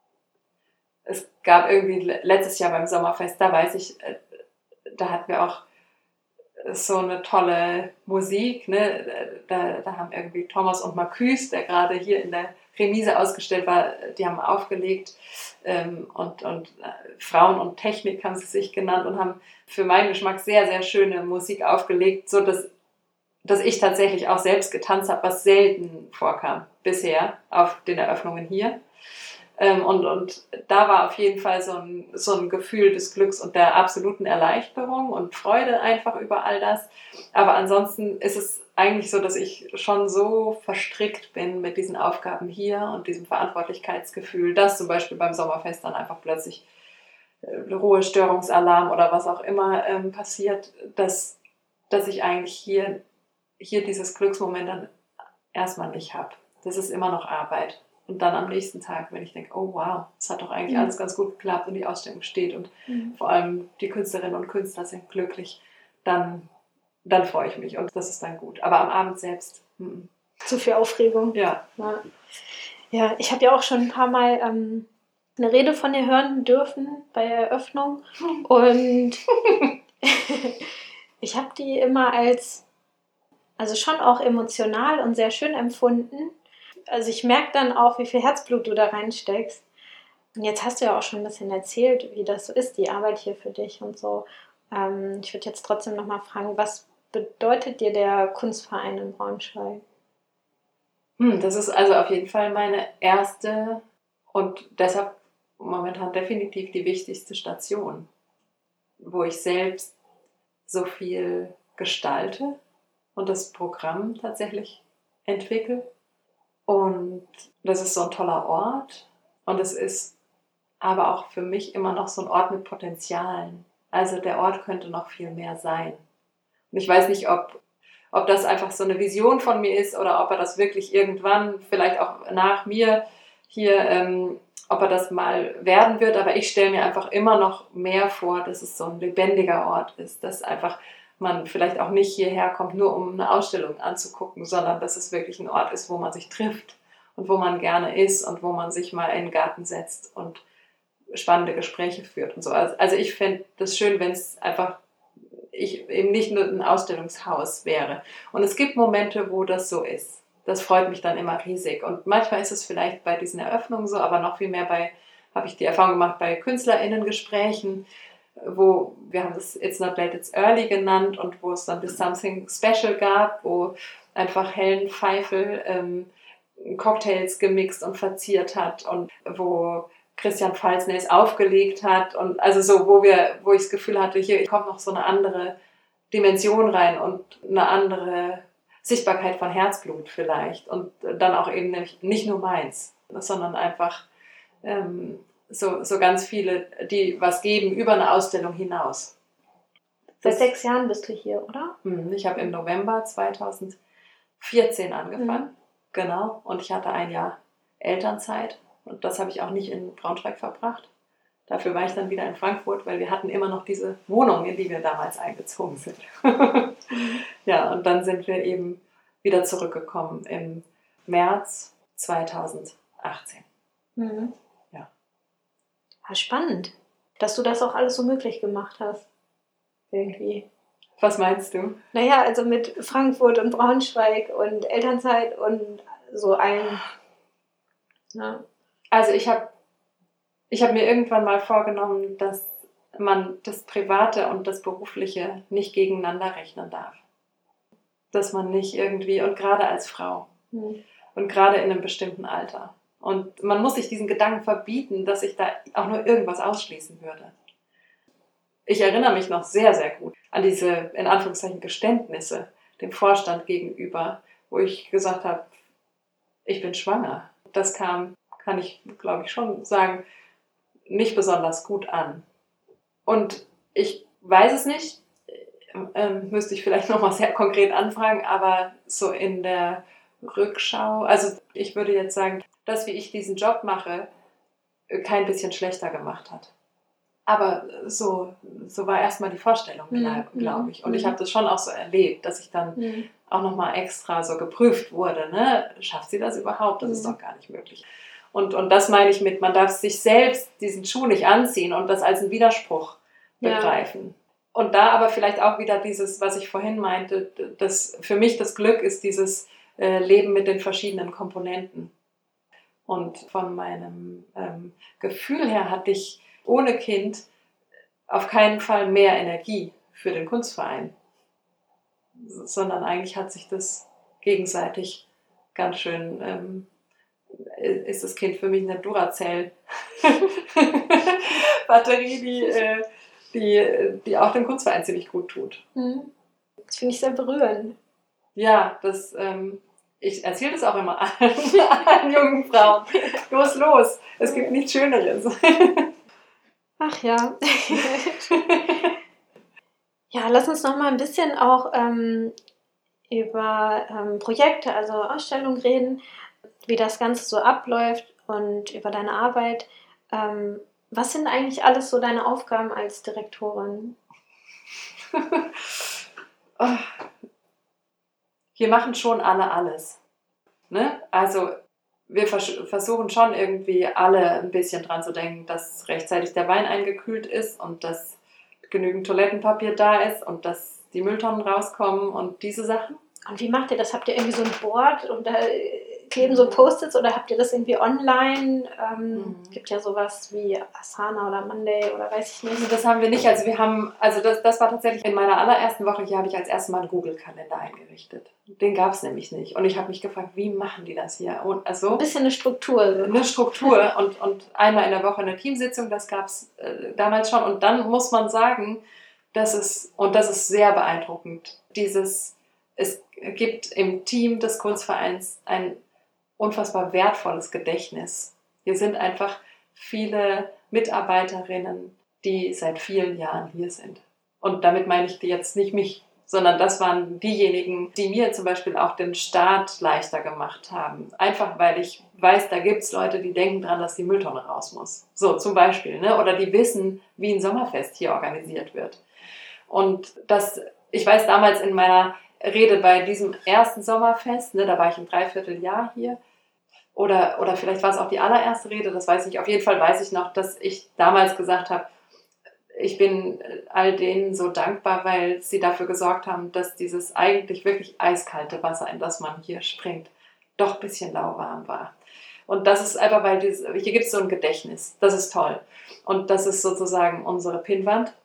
S2: Es gab irgendwie letztes Jahr beim Sommerfest, da weiß ich, da hatten wir auch so eine tolle Musik, ne? da, da haben irgendwie Thomas und Marcus, der gerade hier in der Remise ausgestellt war, die haben aufgelegt ähm, und, und äh, Frauen und Technik haben sie sich genannt und haben für meinen Geschmack sehr, sehr schöne Musik aufgelegt, so dass, dass ich tatsächlich auch selbst getanzt habe, was selten vorkam bisher auf den Eröffnungen hier. Ähm, und, und da war auf jeden Fall so ein, so ein Gefühl des Glücks und der absoluten Erleichterung und Freude einfach über all das. Aber ansonsten ist es eigentlich so, dass ich schon so verstrickt bin mit diesen Aufgaben hier und diesem Verantwortlichkeitsgefühl, dass zum Beispiel beim Sommerfest dann einfach plötzlich äh, Ruhestörungsalarm oder was auch immer ähm, passiert, dass, dass ich eigentlich hier, hier dieses Glücksmoment dann erstmal nicht habe. Das ist immer noch Arbeit. Und dann am nächsten Tag, wenn ich denke, oh wow, es hat doch eigentlich mhm. alles ganz gut geklappt und die Ausstellung steht und mhm. vor allem die Künstlerinnen und Künstler sind glücklich, dann, dann freue ich mich und das ist dann gut. Aber am Abend selbst... M-m.
S1: Zu viel Aufregung.
S2: Ja.
S1: Ja, ja, ich habe ja auch schon ein paar Mal ähm, eine Rede von dir hören dürfen bei der Eröffnung und ich habe die immer als, also schon auch emotional und sehr schön empfunden. Also ich merke dann auch, wie viel Herzblut du da reinsteckst. Und jetzt hast du ja auch schon ein bisschen erzählt, wie das so ist, die Arbeit hier für dich und so. Ähm, ich würde jetzt trotzdem nochmal fragen, was bedeutet dir der Kunstverein in Braunschweig?
S2: Hm, das ist also auf jeden Fall meine erste und deshalb momentan definitiv die wichtigste Station, wo ich selbst so viel gestalte und das Programm tatsächlich entwickle. Und das ist so ein toller Ort und es ist aber auch für mich immer noch so ein Ort mit Potenzialen. Also der Ort könnte noch viel mehr sein. Und ich weiß nicht, ob, ob das einfach so eine Vision von mir ist oder ob er das wirklich irgendwann, vielleicht auch nach mir hier, ähm, ob er das mal werden wird. Aber ich stelle mir einfach immer noch mehr vor, dass es so ein lebendiger Ort ist, dass einfach man vielleicht auch nicht hierher kommt, nur um eine Ausstellung anzugucken, sondern dass es wirklich ein Ort ist, wo man sich trifft und wo man gerne ist und wo man sich mal in den Garten setzt und spannende Gespräche führt und so. Also ich fände das schön, wenn es einfach ich eben nicht nur ein Ausstellungshaus wäre. Und es gibt Momente, wo das so ist. Das freut mich dann immer riesig. Und manchmal ist es vielleicht bei diesen Eröffnungen so, aber noch viel mehr bei, habe ich die Erfahrung gemacht, bei KünstlerInnen-Gesprächen, wo, wir haben das It's Not Late, It's Early genannt und wo es dann das Something Special gab, wo einfach Helen Pfeifel ähm, Cocktails gemixt und verziert hat und wo Christian Pfalzner aufgelegt hat und also so, wo wir, wo ich das Gefühl hatte, hier kommt noch so eine andere Dimension rein und eine andere Sichtbarkeit von Herzblut vielleicht und dann auch eben nicht, nicht nur meins, sondern einfach ähm, so, so ganz viele, die was geben über eine Ausstellung hinaus.
S1: Seit sechs Jahren bist du hier, oder?
S2: Ich habe im November zweitausendvierzehn angefangen, mhm. genau, und ich hatte ein Jahr Elternzeit und das habe ich auch nicht in Braunschweig verbracht, Dafür war ich dann wieder in Frankfurt, weil wir hatten immer noch diese Wohnung, in die wir damals eingezogen sind. Ja, und dann sind wir eben wieder zurückgekommen im März zweitausendachtzehn.
S1: Mhm.
S2: Ja.
S1: Ja, spannend, dass du das auch alles so möglich gemacht hast. Irgendwie.
S2: Was meinst du?
S1: Naja, also mit Frankfurt und Braunschweig und Elternzeit und so ein... Ja.
S2: Also ich habe ich hab mir irgendwann mal vorgenommen, dass man das Private und das Berufliche nicht gegeneinander rechnen darf. Dass man nicht irgendwie, und gerade als Frau
S1: Mhm.
S2: und gerade in einem bestimmten Alter. Und man muss sich diesen Gedanken verbieten, dass ich da auch nur irgendwas ausschließen würde. Ich erinnere mich noch sehr, sehr gut an diese, in Anführungszeichen, Geständnisse dem Vorstand gegenüber, wo ich gesagt habe, ich bin schwanger. Das kam, kann ich, glaube ich, schon sagen, nicht besonders gut an. Und ich weiß es nicht, ähm, müsste ich vielleicht nochmal sehr konkret anfragen, aber so in der Rückschau, also ich würde jetzt sagen, dass, wie ich diesen Job mache, kein bisschen schlechter gemacht hat. Aber so, so war erstmal die Vorstellung,
S1: Mhm.
S2: glaube ich. Und
S1: Mhm.
S2: ich habe das schon auch so erlebt, dass ich dann
S1: Mhm.
S2: auch nochmal extra so geprüft wurde. Ne? Schafft sie das überhaupt? Das
S1: Mhm.
S2: ist doch gar nicht möglich. Und, und das meine ich mit, man darf sich selbst diesen Schuh nicht anziehen und das als einen Widerspruch begreifen. Ja. Und da aber vielleicht auch wieder dieses, was ich vorhin meinte, dass für mich das Glück ist dieses äh, Leben mit den verschiedenen Komponenten. Und von meinem ähm, Gefühl her hatte ich ohne Kind auf keinen Fall mehr Energie für den Kunstverein, sondern eigentlich hat sich das gegenseitig ganz schön, ähm, ist das Kind für mich eine Duracell-Batterie, die, äh, die, die auch dem Kunstverein ziemlich gut tut.
S1: Das finde ich sehr berührend.
S2: Ja, das, ähm, ich erzähle das auch immer allen, allen jungen Frauen. Los, los, es gibt nichts Schöneres.
S1: Ach ja. Ja, lass uns noch mal ein bisschen auch ähm, über ähm, Projekte, also Ausstellungen reden, wie das Ganze so abläuft und über deine Arbeit. Ähm, was sind eigentlich alles so deine Aufgaben als Direktorin?
S2: Oh. Wir machen schon alle alles. Ne? Also wir vers- versuchen schon irgendwie alle ein bisschen dran zu denken, dass rechtzeitig der Wein eingekühlt ist und dass genügend Toilettenpapier da ist und dass die Mülltonnen rauskommen und diese Sachen.
S1: Und wie macht ihr das? Habt ihr irgendwie so ein Board und da kleben so Post-its oder habt ihr das irgendwie online? Ähm,
S2: mhm.
S1: Gibt ja sowas wie Asana oder Monday oder weiß ich nicht.
S2: Also das haben wir nicht. Also wir haben, also das, das war tatsächlich in meiner allerersten Woche hier, habe ich als erstes Mal einen Google-Kalender eingerichtet. Den gab es nämlich nicht. Und ich habe mich gefragt, wie machen die das hier? Und also,
S1: ein bisschen eine Struktur.
S2: Eine Struktur und, und einmal in der Woche eine Teamsitzung, das gab es äh, damals schon. Und dann muss man sagen, dass es, und das ist sehr beeindruckend, dieses, es gibt im Team des Kunstvereins ein unfassbar wertvolles Gedächtnis. Hier sind einfach viele Mitarbeiterinnen, die seit vielen Jahren hier sind. Und damit meine ich jetzt nicht mich, sondern das waren diejenigen, die mir zum Beispiel auch den Start leichter gemacht haben. Einfach weil ich weiß, da gibt es Leute, die denken dran, dass die Mülltonne raus muss. So zum Beispiel. Ne? Oder die wissen, wie ein Sommerfest hier organisiert wird. Und das, ich weiß damals in meiner Rede bei diesem ersten Sommerfest, ne, da war ich ein Dreivierteljahr hier, oder, oder vielleicht war es auch die allererste Rede, das weiß ich. Auf jeden Fall weiß ich noch, dass ich damals gesagt habe, ich bin all denen so dankbar, weil sie dafür gesorgt haben, dass dieses eigentlich wirklich eiskalte Wasser, in das man hier springt, doch ein bisschen lauwarm war. Und das ist einfach, weil dieses, hier gibt es so ein Gedächtnis. Das ist toll. Und das ist sozusagen unsere Pinnwand.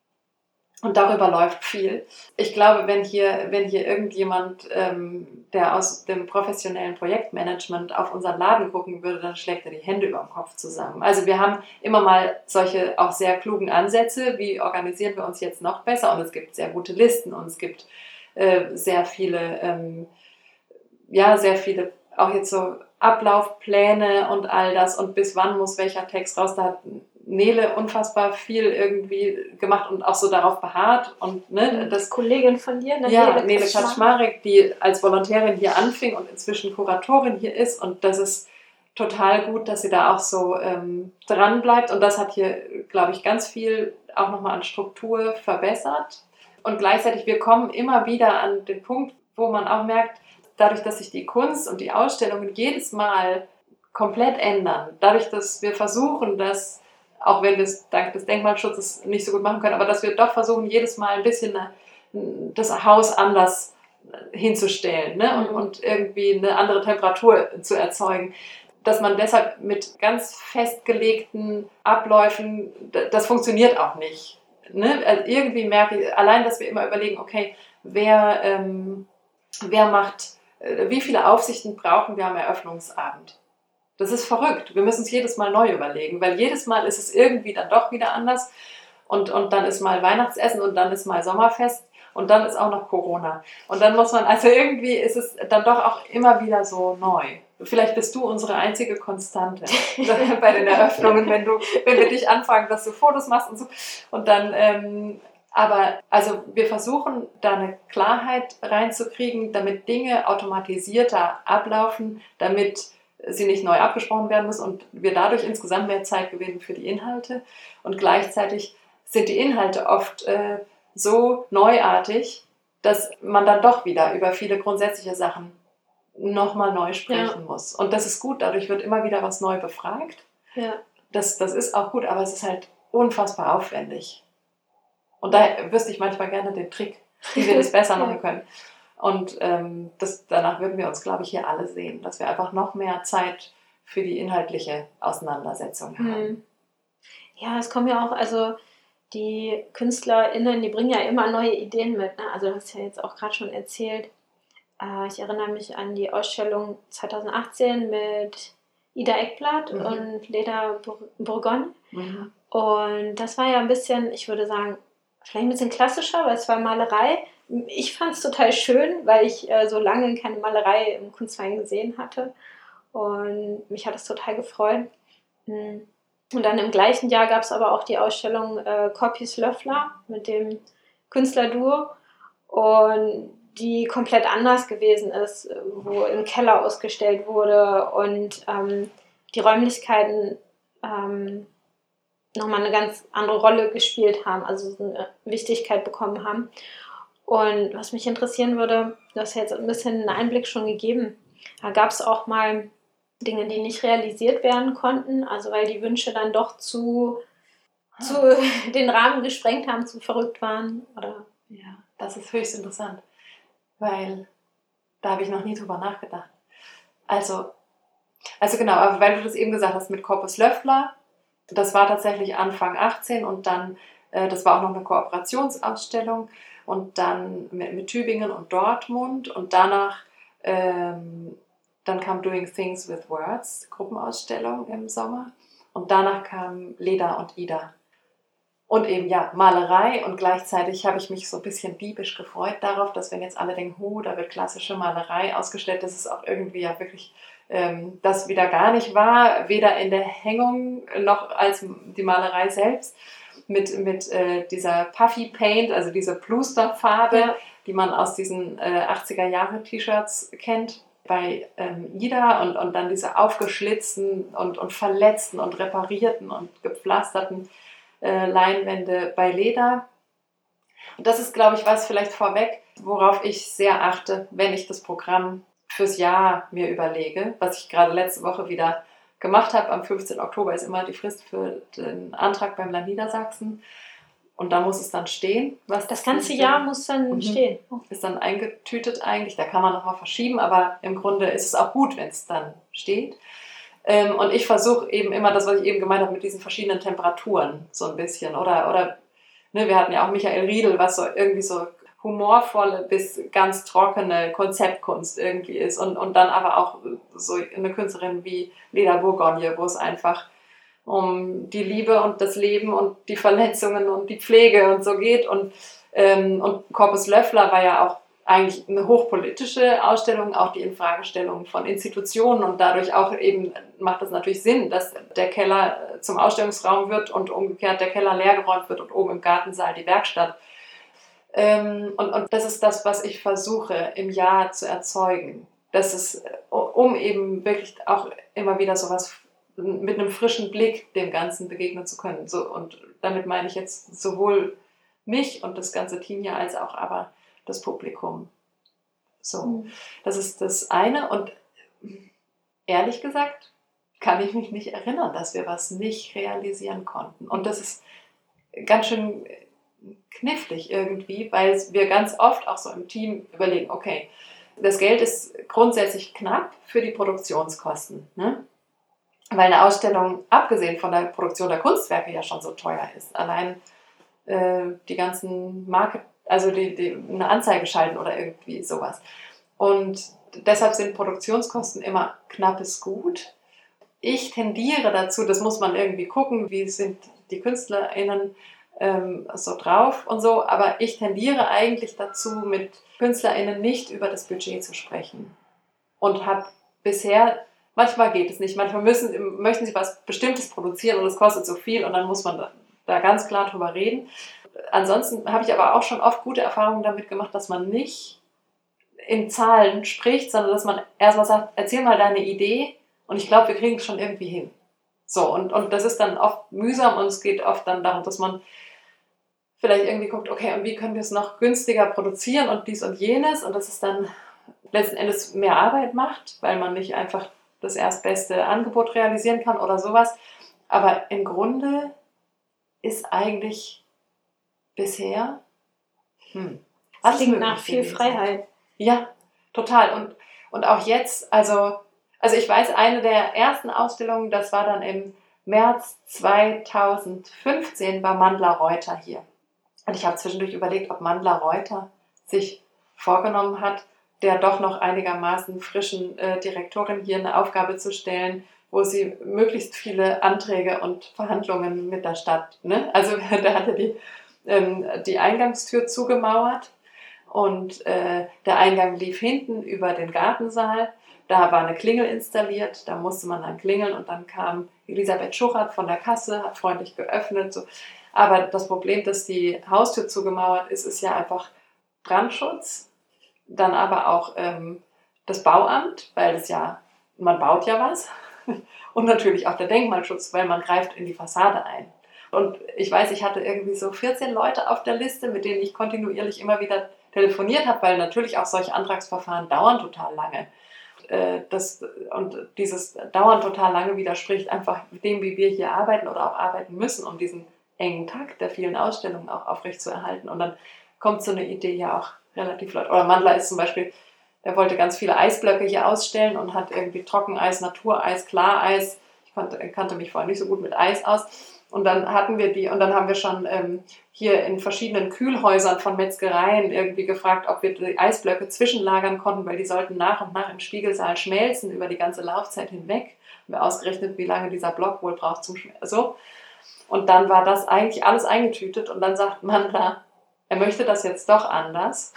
S2: Und darüber läuft viel. Ich glaube, wenn hier, wenn hier irgendjemand, ähm, der aus dem professionellen Projektmanagement auf unseren Laden gucken würde, dann schlägt er die Hände über dem Kopf zusammen. Also wir haben immer mal solche auch sehr klugen Ansätze, wie organisieren wir uns jetzt noch besser. Und es gibt sehr gute Listen und es gibt äh, sehr viele, ähm, ja, sehr viele, auch jetzt so Ablaufpläne und all das und bis wann muss welcher Text raus. Da hat Nele unfassbar viel irgendwie gemacht und auch so darauf beharrt. Und, ne, das
S1: Kollegin von dir, ne?
S2: Ja, Nele Kaczmarek, die als Volontärin hier anfing und inzwischen Kuratorin hier ist. Und das ist total gut, dass sie da auch so ähm, dran bleibt. Und das hat hier, glaube ich, ganz viel auch nochmal an Struktur verbessert. Und gleichzeitig, wir kommen immer wieder an den Punkt, wo man auch merkt, dadurch, dass sich die Kunst und die Ausstellungen jedes Mal komplett ändern, dadurch, dass wir versuchen, dass, auch wenn wir es dank des Denkmalschutzes nicht so gut machen können, aber dass wir doch versuchen, jedes Mal ein bisschen eine, das Haus anders hinzustellen, ne? und, und irgendwie eine andere Temperatur zu erzeugen, dass man deshalb mit ganz festgelegten Abläufen, das funktioniert auch nicht. Ne? Also irgendwie merke ich, allein, dass wir immer überlegen, okay, wer, ähm, wer macht, äh, wie viele Aufsichten brauchen wir am Eröffnungsabend? Das ist verrückt. Wir müssen es jedes Mal neu überlegen, weil jedes Mal ist es irgendwie dann doch wieder anders und, und dann ist mal Weihnachtsessen und dann ist mal Sommerfest und dann ist auch noch Corona. Und dann muss man, also irgendwie ist es dann doch auch immer wieder so neu. Vielleicht bist du unsere einzige Konstante bei den Eröffnungen, wenn, du, wenn wir dich anfragen, dass du Fotos machst und so. Und dann, ähm, aber also wir versuchen da eine Klarheit reinzukriegen, damit Dinge automatisierter ablaufen, damit sie nicht neu abgesprochen werden müssen und wir dadurch insgesamt mehr Zeit gewinnen für die Inhalte. Und gleichzeitig sind die Inhalte oft äh, so neuartig, dass man dann doch wieder über viele grundsätzliche Sachen nochmal neu sprechen ja. muss. Und das ist gut, dadurch wird immer wieder was neu befragt. Ja. Das, das ist auch gut, aber es ist halt unfassbar aufwendig. Und da wüsste ich manchmal gerne den Trick, wie wir das besser machen können. Und ähm, das, danach würden wir uns, glaube ich, hier alle sehen, dass wir einfach noch mehr Zeit für die inhaltliche Auseinandersetzung haben.
S1: Ja, es kommen ja auch, also die KünstlerInnen, die bringen ja immer neue Ideen mit. Ne? Also du hast ja jetzt auch gerade schon erzählt, äh, ich erinnere mich an die Ausstellung zwanzig achtzehn mit Ida Ekblad mhm. und Leda Bourgogne. Mhm. Und das war ja ein bisschen, ich würde sagen, vielleicht ein bisschen klassischer, weil es war Malerei. Ich fand es total schön, weil ich äh, so lange keine Malerei im Kunstverein gesehen hatte. Und mich hat es total gefreut. Und dann im gleichen Jahr gab es aber auch die Ausstellung äh, Corpus Löffler mit dem Künstlerduo. Und die komplett anders gewesen ist, wo im Keller ausgestellt wurde und ähm, die Räumlichkeiten ähm, nochmal eine ganz andere Rolle gespielt haben, also eine Wichtigkeit bekommen haben. Und was mich interessieren würde, du hast ja jetzt ein bisschen einen Einblick schon gegeben, da gab es auch mal Dinge, die nicht realisiert werden konnten, also weil die Wünsche dann doch zu, ah. zu den Rahmen gesprengt haben, zu verrückt waren. Oder?
S2: Ja, das ist höchst interessant, weil da habe ich noch nie drüber nachgedacht. Also, also genau, aber weil du das eben gesagt hast mit Corpus Löffler, das war tatsächlich Anfang achtzehn und dann, äh, das war auch noch eine Kooperationsausstellung und dann mit, mit Tübingen und Dortmund und danach, ähm, dann kam Doing Things with Words, Gruppenausstellung im Sommer und danach kam Leda und Ida. Und eben, ja, Malerei und gleichzeitig habe ich mich so ein bisschen diebisch gefreut darauf, dass wenn jetzt alle denken, hu, da wird klassische Malerei ausgestellt, dass es auch irgendwie ja wirklich ähm, das wieder gar nicht war, weder in der Hängung noch als die Malerei selbst, mit, mit äh, dieser Puffy Paint, also diese Plusterfarbe, ja. die man aus diesen äh, achtziger-Jahre-T-Shirts kennt, bei ähm, Ida und, und dann diese aufgeschlitzten und, und verletzten und reparierten und gepflasterten äh, Leinwände bei Leda. Und das ist, glaube ich, was vielleicht vorweg, worauf ich sehr achte, wenn ich das Programm fürs Jahr mir überlege, was ich gerade letzte Woche wieder gemacht habe. Am fünfzehnten Oktober ist immer die Frist für den Antrag beim Land Niedersachsen. Und da muss es dann stehen. Was
S1: das ganze Jahr muss dann mhm. stehen.
S2: Ist dann eingetütet eigentlich. Da kann man nochmal verschieben, aber im Grunde ist es auch gut, wenn es dann steht. Ähm, und ich versuche eben immer das, was ich eben gemeint habe, mit diesen verschiedenen Temperaturen so ein bisschen. Oder, oder ne, wir hatten ja auch Michael Riedel, was so irgendwie so humorvolle bis ganz trockene Konzeptkunst irgendwie ist. Und, und dann aber auch so eine Künstlerin wie Leda Bourgogne, wo es einfach um die Liebe und das Leben und die Verletzungen und die Pflege und so geht. Und, ähm, und Corpus Löffler war ja auch eigentlich eine hochpolitische Ausstellung, auch die Infragestellung von Institutionen und dadurch auch eben macht es natürlich Sinn, dass der Keller zum Ausstellungsraum wird und umgekehrt der Keller leergeräumt wird und oben im Gartensaal die Werkstatt. Ähm, und, und das ist das, was ich versuche im Jahr zu erzeugen. dass es, um eben wirklich auch immer wieder sowas mit einem frischen Blick dem Ganzen begegnen zu können. So, und damit meine ich jetzt sowohl mich und das ganze Team hier als auch aber das Publikum. So, mhm. Das ist das eine. Und ehrlich gesagt kann ich mich nicht erinnern, dass wir was nicht realisieren konnten. Und das ist ganz schön knifflig irgendwie, weil wir ganz oft auch so im Team überlegen, okay, das Geld ist grundsätzlich knapp für die Produktionskosten, ne? Weil eine Ausstellung, abgesehen von der Produktion der Kunstwerke, ja schon so teuer ist. Allein äh, die ganzen Market, also die, die, eine Anzeige schalten oder irgendwie sowas. Und deshalb sind Produktionskosten immer knappes Gut. Ich tendiere dazu, das muss man irgendwie gucken, wie sind die KünstlerInnen ähm, so drauf und so, aber ich tendiere eigentlich dazu, mit KünstlerInnen nicht über das Budget zu sprechen. Und habe bisher, manchmal geht es nicht, manchmal müssen, möchten sie was Bestimmtes produzieren und es kostet so viel und dann muss man da, da ganz klar drüber reden. Ansonsten habe ich aber auch schon oft gute Erfahrungen damit gemacht, dass man nicht in Zahlen spricht, sondern dass man erstmal sagt, erzähl mal deine Idee und ich glaube, wir kriegen es schon irgendwie hin. So, und, und das ist dann oft mühsam und es geht oft dann darum, dass man vielleicht irgendwie guckt, okay, und wie können wir es noch günstiger produzieren und dies und jenes und dass es dann letzten Endes mehr Arbeit macht, weil man nicht einfach das erstbeste Angebot realisieren kann oder sowas. Aber im Grunde ist eigentlich bisher hm,
S1: das klingt nach viel gewesen. Freiheit.
S2: Ja, total. Und, und auch jetzt, also, also ich weiß, eine der ersten Ausstellungen, das war dann im März zweitausendfünfzehn, war Mandla Reuter hier. Und ich habe zwischendurch überlegt, ob Mandla Reuter sich vorgenommen hat, der doch noch einigermaßen frischen äh, Direktorin hier eine Aufgabe zu stellen, wo sie möglichst viele Anträge und Verhandlungen mit der Stadt, ne? Also der hatte die, ähm, die Eingangstür zugemauert und äh, der Eingang lief hinten über den Gartensaal. Da war eine Klingel installiert, da musste man dann klingeln und dann kam Elisabeth Schuchert von der Kasse, hat freundlich geöffnet. So. Aber das Problem, dass die Haustür zugemauert ist, ist ja einfach Brandschutz. Dann aber auch ähm, das Bauamt, weil es ja, man baut ja was. Und natürlich auch der Denkmalschutz, weil man greift in die Fassade ein. Und ich weiß, ich hatte irgendwie so vierzehn Leute auf der Liste, mit denen ich kontinuierlich immer wieder telefoniert habe, weil natürlich auch solche Antragsverfahren dauern total lange. Das, und dieses Dauern total lange widerspricht einfach dem, wie wir hier arbeiten oder auch arbeiten müssen, um diesen engen Takt der vielen Ausstellungen auch aufrechtzuerhalten. Und dann kommt so eine Idee ja auch relativ laut. Oder Mandla ist zum Beispiel, der wollte ganz viele Eisblöcke hier ausstellen und hat irgendwie Trockeneis, Natureis, Klareis. Ich konnte, kannte mich vorher nicht so gut mit Eis aus. Und dann hatten wir die, und dann haben wir schon ähm, hier in verschiedenen Kühlhäusern von Metzgereien irgendwie gefragt, ob wir die Eisblöcke zwischenlagern konnten, weil die sollten nach und nach im Spiegelsaal schmelzen über die ganze Laufzeit hinweg. Haben wir ausgerechnet, wie lange dieser Block wohl braucht zum Schmelzen. So. Und dann war das eigentlich alles eingetütet und dann sagt Mandla, er möchte das jetzt doch anders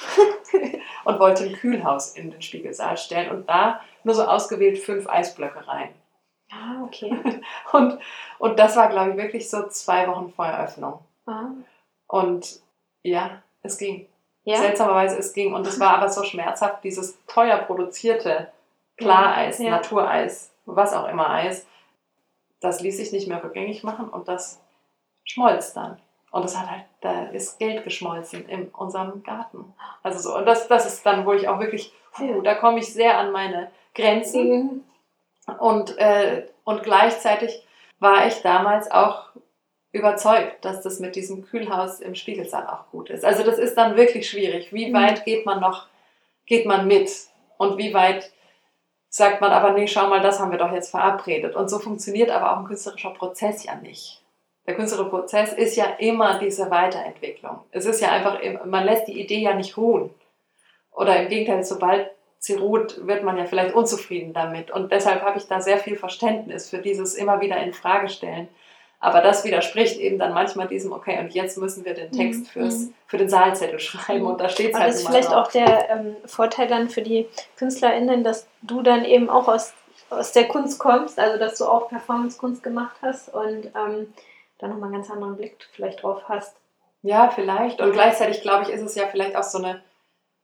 S2: und wollte ein Kühlhaus in den Spiegelsaal stellen und da nur so ausgewählt fünf Eisblöcke rein.
S1: Ah, okay.
S2: Und, und das war, glaube ich, wirklich so zwei Wochen vor Eröffnung.
S1: Ah.
S2: Und ja, es ging.
S1: Ja?
S2: Seltsamerweise, es ging. Und es war aber so schmerzhaft, dieses teuer produzierte Klareis, ja. Natureis, was auch immer Eis, das ließ sich nicht mehr rückgängig machen und das schmolz dann. Und das hat halt, da ist Geld geschmolzen in unserem Garten. Also so, und das, das ist dann, wo ich auch wirklich, puh, da komme ich sehr an meine Grenzen.
S1: Mhm.
S2: Und, äh, und gleichzeitig war ich damals auch überzeugt, dass das mit diesem Kühlhaus im Spiegelsaal auch gut ist. Also das ist dann wirklich schwierig. Wie weit geht man noch, geht man mit? Und wie weit sagt man aber, nee, schau mal, das haben wir doch jetzt verabredet. Und so funktioniert aber auch ein künstlerischer Prozess ja nicht. Der künstlerische Prozess ist ja immer diese Weiterentwicklung. Es ist ja einfach, man lässt die Idee ja nicht ruhen. Oder im Gegenteil, sobald sie ruht, wird man ja vielleicht unzufrieden damit. Und deshalb habe ich da sehr viel Verständnis für dieses immer wieder in Frage stellen. Aber das widerspricht eben dann manchmal diesem, okay, und jetzt müssen wir den Text fürs, für den Saalzettel schreiben und da steht es halt
S1: immer. Das ist vielleicht
S2: noch.
S1: auch der ähm, Vorteil dann für die KünstlerInnen, dass du dann eben auch aus, aus der Kunst kommst, also dass du auch Performance-Kunst gemacht hast und ähm, da nochmal einen ganz anderen Blick vielleicht drauf hast.
S2: Ja, vielleicht. Und gleichzeitig, glaube ich, ist es ja vielleicht auch so eine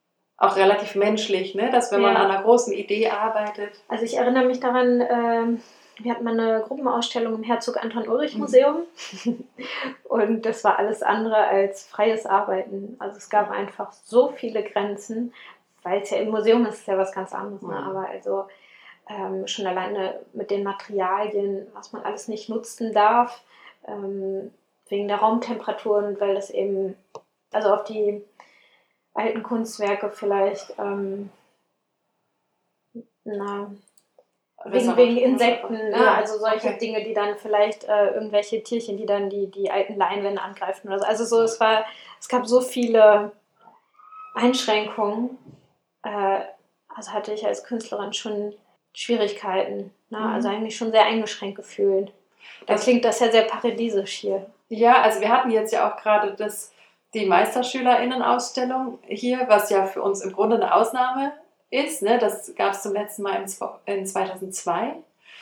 S2: auch relativ menschlich, ne? Dass wenn man
S1: Ja.
S2: an einer großen Idee arbeitet.
S1: Also ich erinnere mich daran, ähm, wir hatten mal eine Gruppenausstellung im Herzog Anton Ulrich Museum und das war alles andere als freies Arbeiten. Also es gab einfach so viele Grenzen, weil es ja im Museum ist, ist ja was ganz anderes. Ne?
S2: Mhm.
S1: Aber also ähm, schon alleine mit den Materialien, was man alles nicht nutzen darf, ähm, wegen der Raumtemperaturen, weil das eben, also auf die alten Kunstwerke vielleicht, ähm, na, wegen, wegen Insekten, ne?
S2: Ja,
S1: also solche
S2: okay.
S1: Dinge, die dann vielleicht äh, irgendwelche Tierchen, die dann die, die alten Leinwände angreifen oder so. Also so, es war, es gab so viele Einschränkungen, äh, also hatte ich als Künstlerin schon Schwierigkeiten, ne?
S2: Mhm.
S1: Also eigentlich schon sehr eingeschränkt gefühlt. Da
S2: Das
S1: klingt das ja sehr paradiesisch hier.
S2: Ja, also wir hatten jetzt ja auch gerade das, die MeisterschülerInnen-Ausstellung hier, was ja für uns im Grunde eine Ausnahme ist. Ne? Das gab es zum letzten Mal in zweitausendzwei.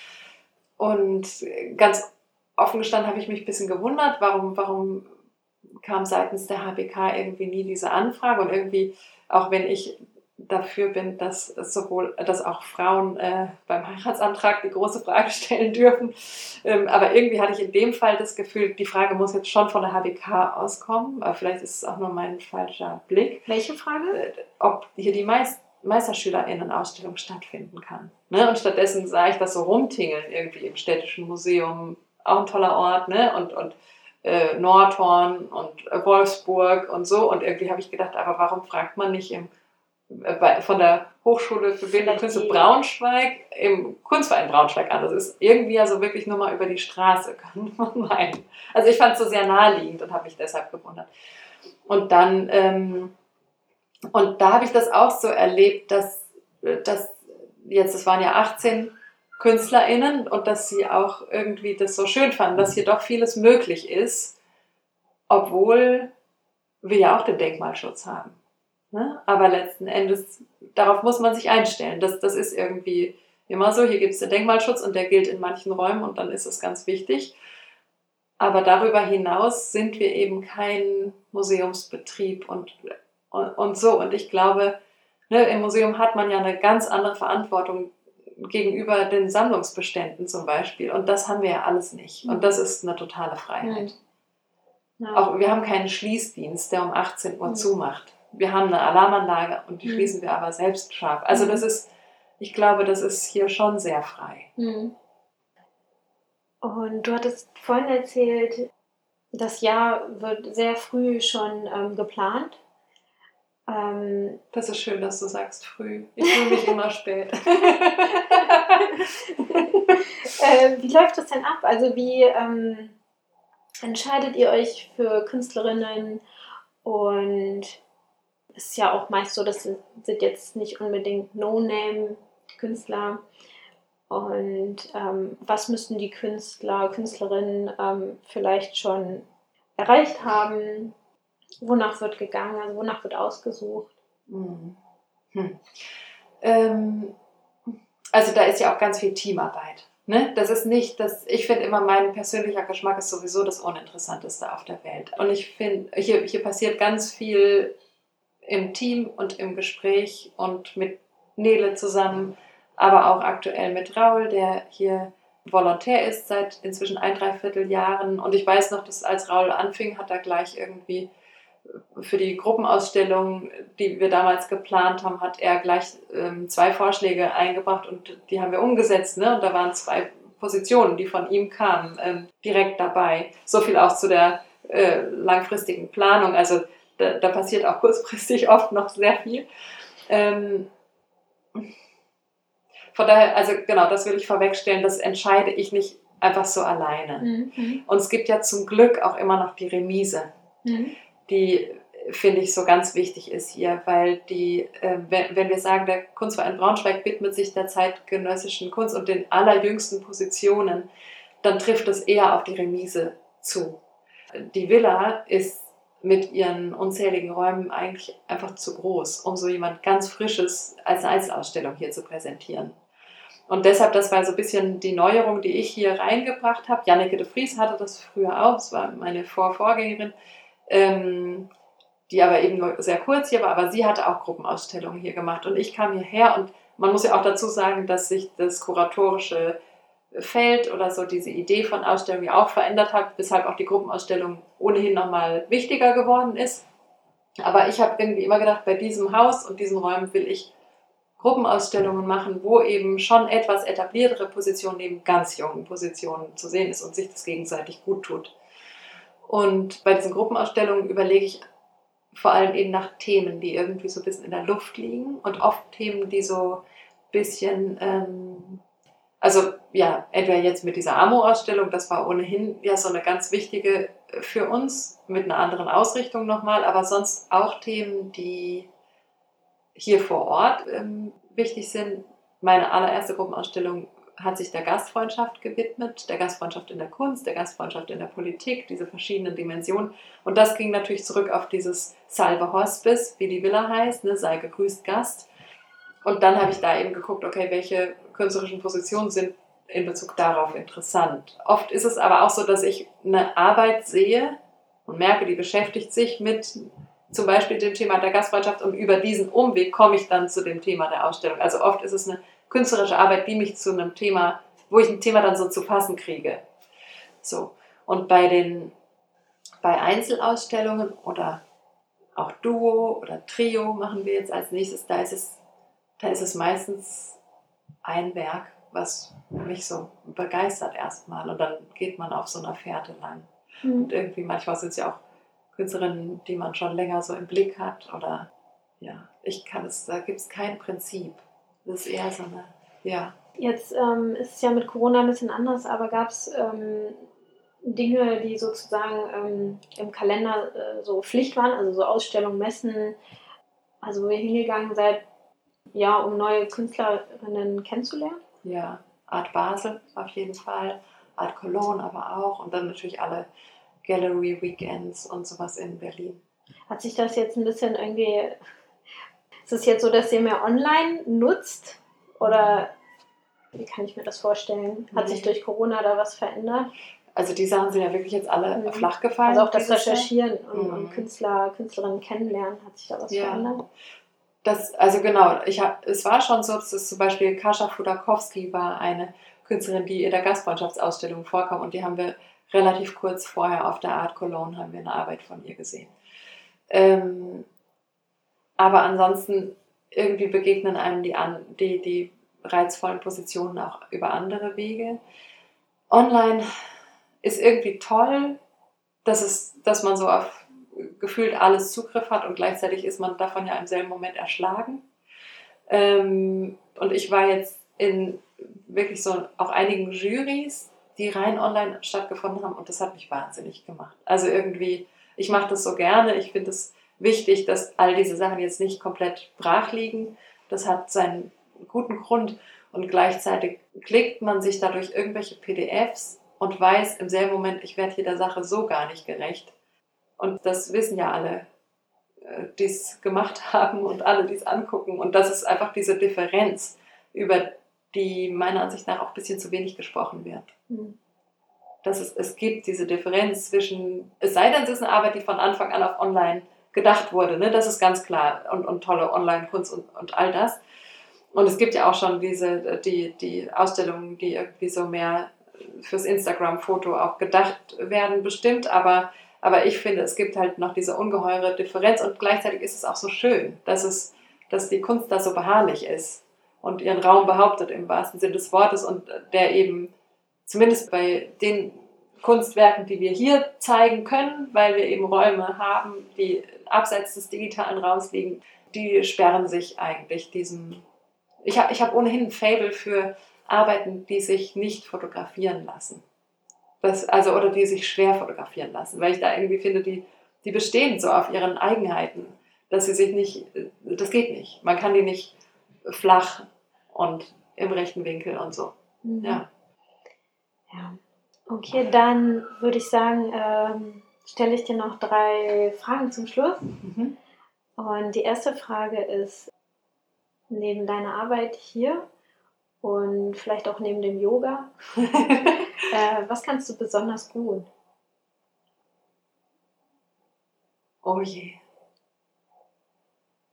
S2: Und ganz offen gestanden habe ich mich ein bisschen gewundert, warum, warum kam seitens der H B K irgendwie nie diese Anfrage. Und irgendwie, auch wenn ich dafür bin, dass sowohl, dass auch Frauen äh, beim Heiratsantrag die große Frage stellen dürfen. Ähm, aber irgendwie hatte ich in dem Fall das Gefühl, die Frage muss jetzt schon von der H B K auskommen. Aber vielleicht ist es auch nur mein falscher Blick.
S1: Welche Frage?
S2: Äh, ob hier die Meist MeisterschülerInnen-Ausstellung stattfinden kann. Ne? Und stattdessen sah ich das so rumtingeln irgendwie im Städtischen Museum. Auch ein toller Ort. Ne? Und, und äh, Nordhorn und äh, Wolfsburg und so. Und irgendwie habe ich gedacht, aber warum fragt man nicht im von der Hochschule für Bildende Künste Braunschweig im Kunstverein Braunschweig an. Das ist irgendwie ja so wirklich nur mal über die Straße, kann man meinen. Also ich fand es so sehr naheliegend und habe mich deshalb gewundert. Und dann, ähm, und da habe ich das auch so erlebt, dass, dass jetzt, es waren ja achtzehn KünstlerInnen und dass sie auch irgendwie das so schön fanden, dass hier doch vieles möglich ist, obwohl wir ja auch den Denkmalschutz haben. Ne? Aber letzten Endes, darauf muss man sich einstellen. Das, das ist irgendwie immer so. Hier gibt es den Denkmalschutz und der gilt in manchen Räumen und dann ist es ganz wichtig. Aber darüber hinaus sind wir eben kein Museumsbetrieb und, und, und so. Und ich glaube, ne, im Museum hat man ja eine ganz andere Verantwortung gegenüber den Sammlungsbeständen zum Beispiel. Und das haben wir ja alles nicht. Und das ist eine totale Freiheit. Ja. Auch wir haben keinen Schließdienst, der um achtzehn Uhr mhm. zumacht. Wir haben eine Alarmanlage und die mhm. schließen wir aber selbst scharf. Also das ist, ich glaube, das ist hier schon sehr frei.
S1: Mhm. Und du hattest vorhin erzählt, das Jahr wird sehr früh schon ähm, geplant. Ähm,
S2: das ist schön, dass du sagst früh. Ich fühle mich immer spät.
S1: äh, wie läuft das denn ab? Also wie ähm, entscheidet ihr euch für Künstlerinnen? Und es ist ja auch meist so, das sind, sind jetzt nicht unbedingt No-Name-Künstler. Und ähm, was müssen die Künstler, Künstlerinnen ähm, vielleicht schon erreicht haben? Wonach wird gegangen? Also wonach wird ausgesucht?
S2: Hm. Hm. Ähm, also da ist ja auch ganz viel Teamarbeit. Ne? Das ist nicht, das, ich finde immer, mein persönlicher Geschmack ist sowieso das Uninteressanteste auf der Welt. Und ich finde, hier, hier passiert ganz viel im Team und im Gespräch und mit Nele zusammen, aber auch aktuell mit Raul, der hier Volontär ist seit inzwischen ein, dreiviertel Jahren. Und ich weiß noch, dass als Raul anfing, hat er gleich irgendwie für die Gruppenausstellung, die wir damals geplant haben, hat er gleich ähm, zwei Vorschläge eingebracht und die haben wir umgesetzt. Ne? Und da waren zwei Positionen, die von ihm kamen, ähm, direkt dabei. So viel auch zu der äh, langfristigen Planung. Also da, da passiert auch kurzfristig oft noch sehr viel. Ähm, von daher, also genau, das will ich vorwegstellen, das entscheide ich nicht einfach so alleine. Mhm. Und es gibt ja zum Glück auch immer noch die Remise. Mhm. Die, finde ich, so ganz wichtig ist hier, weil die, äh, wenn, wenn wir sagen, der Kunstverein Braunschweig widmet sich der zeitgenössischen Kunst und den allerjüngsten Positionen, dann trifft es eher auf die Remise zu. Die Villa ist mit ihren unzähligen Räumen eigentlich einfach zu groß, um so jemand ganz Frisches als Einzelausstellung hier zu präsentieren. Und deshalb, das war so ein bisschen die Neuerung, die ich hier reingebracht habe. Janneke de Vries hatte das früher auch, das war meine Vorvorgängerin. Ähm, die aber eben nur sehr kurz hier war, aber sie hatte auch Gruppenausstellungen hier gemacht und ich kam hierher und man muss ja auch dazu sagen, dass sich das kuratorische Feld oder so diese Idee von Ausstellungen ja auch verändert hat, weshalb auch die Gruppenausstellung ohnehin nochmal wichtiger geworden ist. Aber ich habe irgendwie immer gedacht, bei diesem Haus und diesen Räumen will ich Gruppenausstellungen machen, wo eben schon etwas etabliertere Positionen neben ganz jungen Positionen zu sehen ist und sich das gegenseitig gut tut. Und bei diesen Gruppenausstellungen überlege ich vor allem eben nach Themen, die irgendwie so ein bisschen in der Luft liegen und oft Themen, die so ein bisschen, ähm, also ja, entweder jetzt mit dieser Amo-Ausstellung, das war ohnehin ja so eine ganz wichtige für uns, mit einer anderen Ausrichtung nochmal, aber sonst auch Themen, die hier vor Ort ähm, wichtig sind. Meine allererste Gruppenausstellung hat sich der Gastfreundschaft gewidmet, der Gastfreundschaft in der Kunst, der Gastfreundschaft in der Politik, diese verschiedenen Dimensionen. Und das ging natürlich zurück auf dieses Salve Hospice, wie die Villa heißt, ne, sei gegrüßt Gast. Und dann habe ich da eben geguckt, okay, welche künstlerischen Positionen sind in Bezug darauf interessant. Oft ist es aber auch so, dass ich eine Arbeit sehe und merke, die beschäftigt sich mit zum Beispiel dem Thema der Gastfreundschaft und über diesen Umweg komme ich dann zu dem Thema der Ausstellung. Also oft ist es eine künstlerische Arbeit, die mich zu einem Thema, wo ich ein Thema dann so zu fassen kriege. So. Und bei den, bei Einzelausstellungen oder auch Duo oder Trio machen wir jetzt als nächstes, da ist es, da ist es meistens ein Werk, was mich so begeistert erstmal und dann geht man auf so einer Fährte lang. Mhm. Und irgendwie manchmal sind es ja auch Künstlerinnen, die man schon länger so im Blick hat oder ja, ich kann es, da gibt es kein Prinzip. Das ist eher so eine, ja.
S3: Jetzt ähm, ist es ja mit Corona ein bisschen anders, aber gab es ähm, Dinge, die sozusagen ähm, im Kalender äh, so Pflicht waren, also so Ausstellungen, Messen, also wo ihr hingegangen seid, ja, um neue Künstlerinnen kennenzulernen?
S2: Ja, Art Basel auf jeden Fall, Art Cologne aber auch und dann natürlich alle Gallery Weekends und sowas in Berlin.
S3: Hat sich das jetzt ein bisschen irgendwie, ist es jetzt so, dass ihr mehr online nutzt oder wie kann ich mir das vorstellen? Hat sich durch Corona da was verändert?
S2: Also die Sachen sind ja wirklich jetzt alle mhm. flach gefallen.
S3: Also auch das Recherchieren und, mhm. und Künstler, Künstlerinnen kennenlernen, hat sich da was ja. verändert?
S2: Das, also genau, ich hab, es war schon so, dass es zum Beispiel Kasia Fudakowski war eine Künstlerin, die in der Gastfreundschaftsausstellung vorkam und die haben wir relativ kurz vorher auf der Art Cologne haben wir eine Arbeit von ihr gesehen. Ähm, aber ansonsten irgendwie begegnen einem die, an, die, die reizvollen Positionen auch über andere Wege. Online ist irgendwie toll, dass, es, dass man so auf gefühlt alles Zugriff hat und gleichzeitig ist man davon ja im selben Moment erschlagen. Ähm, und ich war jetzt in wirklich so auch einigen Jurys, die rein online stattgefunden haben und das hat mich wahnsinnig gemacht. Also irgendwie, ich mache das so gerne, ich finde es wichtig, dass all diese Sachen jetzt nicht komplett brach liegen. Das hat seinen guten Grund und gleichzeitig klickt man sich dadurch irgendwelche P D Fs und weiß im selben Moment, ich werde hier der Sache so gar nicht gerecht. Und das wissen ja alle, die es gemacht haben und alle, die es angucken. Und das ist einfach diese Differenz, über die meiner Ansicht nach auch ein bisschen zu wenig gesprochen wird. Mhm. Dass es, es gibt diese Differenz zwischen, es sei denn, es ist eine Arbeit, die von Anfang an auf online gedacht wurde, ne? Das ist ganz klar und, und tolle Online-Kunst und, und all das. Und es gibt ja auch schon diese, die, die Ausstellungen, die irgendwie so mehr fürs Instagram-Foto auch gedacht werden, bestimmt, aber, aber ich finde, es gibt halt noch diese ungeheure Differenz und gleichzeitig ist es auch so schön, dass, es, dass die Kunst da so beharrlich ist und ihren Raum behauptet im wahrsten Sinne des Wortes und der eben, zumindest bei den Kunstwerken, die wir hier zeigen können, weil wir eben Räume haben, die abseits des digitalen Raums liegen, die sperren sich eigentlich diesem... Ich habe ich hab ohnehin ein Faible für Arbeiten, die sich nicht fotografieren lassen. Das, also, oder die sich schwer fotografieren lassen, weil ich da irgendwie finde, die, die bestehen so auf ihren Eigenheiten, dass sie sich nicht... Das geht nicht. Man kann die nicht flach und im rechten Winkel und so. Mhm. Ja.
S3: Ja. Okay, dann würde ich sagen, ähm, stelle ich dir noch drei Fragen zum Schluss. Mhm. Und die erste Frage ist, neben deiner Arbeit hier und vielleicht auch neben dem Yoga, äh, was kannst du besonders gut?
S2: Oh je.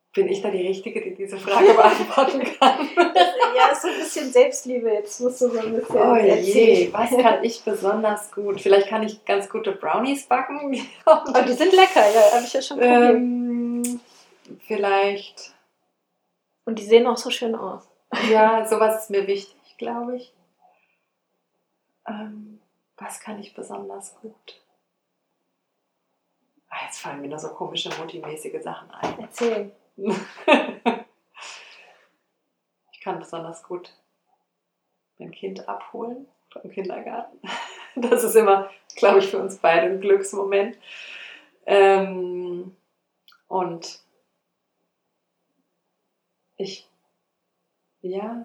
S2: Bin ich da die Richtige, die diese Frage beantworten kann?
S3: Das, ja, ist so ein bisschen Selbstliebe. Jetzt musst du so ein bisschen
S2: Oh je,
S3: erzählen.
S2: was kann ich besonders gut? Vielleicht kann ich ganz gute Brownies backen.
S3: Aber die sind lecker, ja, habe ich ja schon probiert.
S2: Ähm, vielleicht.
S3: Und die sehen auch so schön aus.
S2: Ja, sowas ist mir wichtig, glaube ich. Ähm, was kann ich besonders gut? Ah, jetzt fallen mir nur so komische, multimäßige Sachen ein.
S3: Erzähl.
S2: Ich kann besonders gut mein Kind abholen vom Kindergarten. Das ist immer, glaube ich, für uns beide ein Glücksmoment. Ähm, und ich, ja,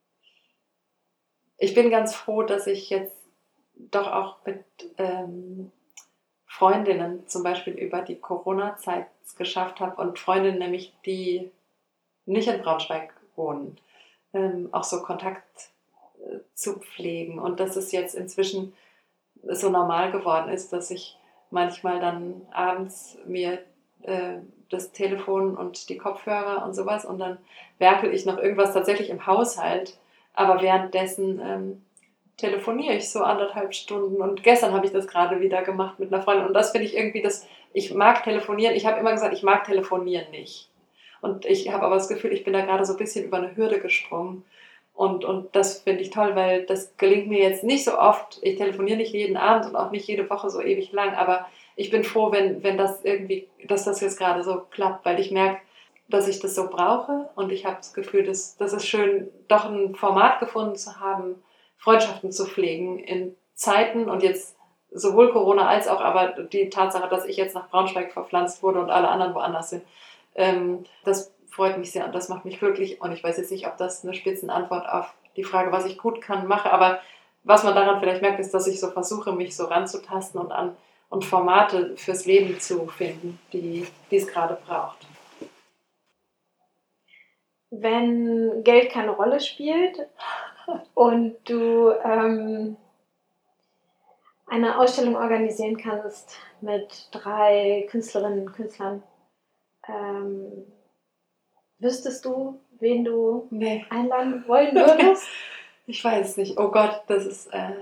S2: ich bin ganz froh, dass ich jetzt doch auch mit ähm, Freundinnen zum Beispiel über die Corona-Zeit es geschafft habe und Freundinnen nämlich, die nicht in Braunschweig wohnen, ähm, auch so Kontakt äh, zu pflegen und dass es jetzt inzwischen so normal geworden ist, dass ich manchmal dann abends mir äh, das Telefon und die Kopfhörer und sowas und dann werkel ich noch irgendwas tatsächlich im Haushalt, aber währenddessen ähm, telefoniere ich so anderthalb Stunden und gestern habe ich das gerade wieder gemacht mit einer Freundin und das finde ich irgendwie, das, ich mag telefonieren, ich habe immer gesagt, ich mag telefonieren nicht und ich habe aber das Gefühl, ich bin da gerade so ein bisschen über eine Hürde gesprungen und, und das finde ich toll, weil das gelingt mir jetzt nicht so oft, ich telefoniere nicht jeden Abend und auch nicht jede Woche so ewig lang, aber ich bin froh, wenn, wenn das irgendwie, dass das jetzt gerade so klappt, weil ich merke, dass ich das so brauche und ich habe das Gefühl, dass das ist schön, doch ein Format gefunden zu haben, Freundschaften zu pflegen in Zeiten und jetzt sowohl Corona als auch aber die Tatsache, dass ich jetzt nach Braunschweig verpflanzt wurde und alle anderen woanders sind, ähm, das freut mich sehr und das macht mich glücklich und ich weiß jetzt nicht, ob das eine Spitzenantwort auf die Frage, was ich gut kann, mache, aber was man daran vielleicht merkt, ist, dass ich so versuche, mich so ranzutasten und an und Formate fürs Leben zu finden, die, die es gerade braucht.
S3: Wenn Geld keine Rolle spielt und du ähm, eine Ausstellung organisieren kannst mit drei Künstlerinnen und Künstlern, ähm, wüsstest du, wen du
S2: nee.
S3: einladen wollen würdest?
S2: Ich weiß es nicht. Oh Gott, das ist... Äh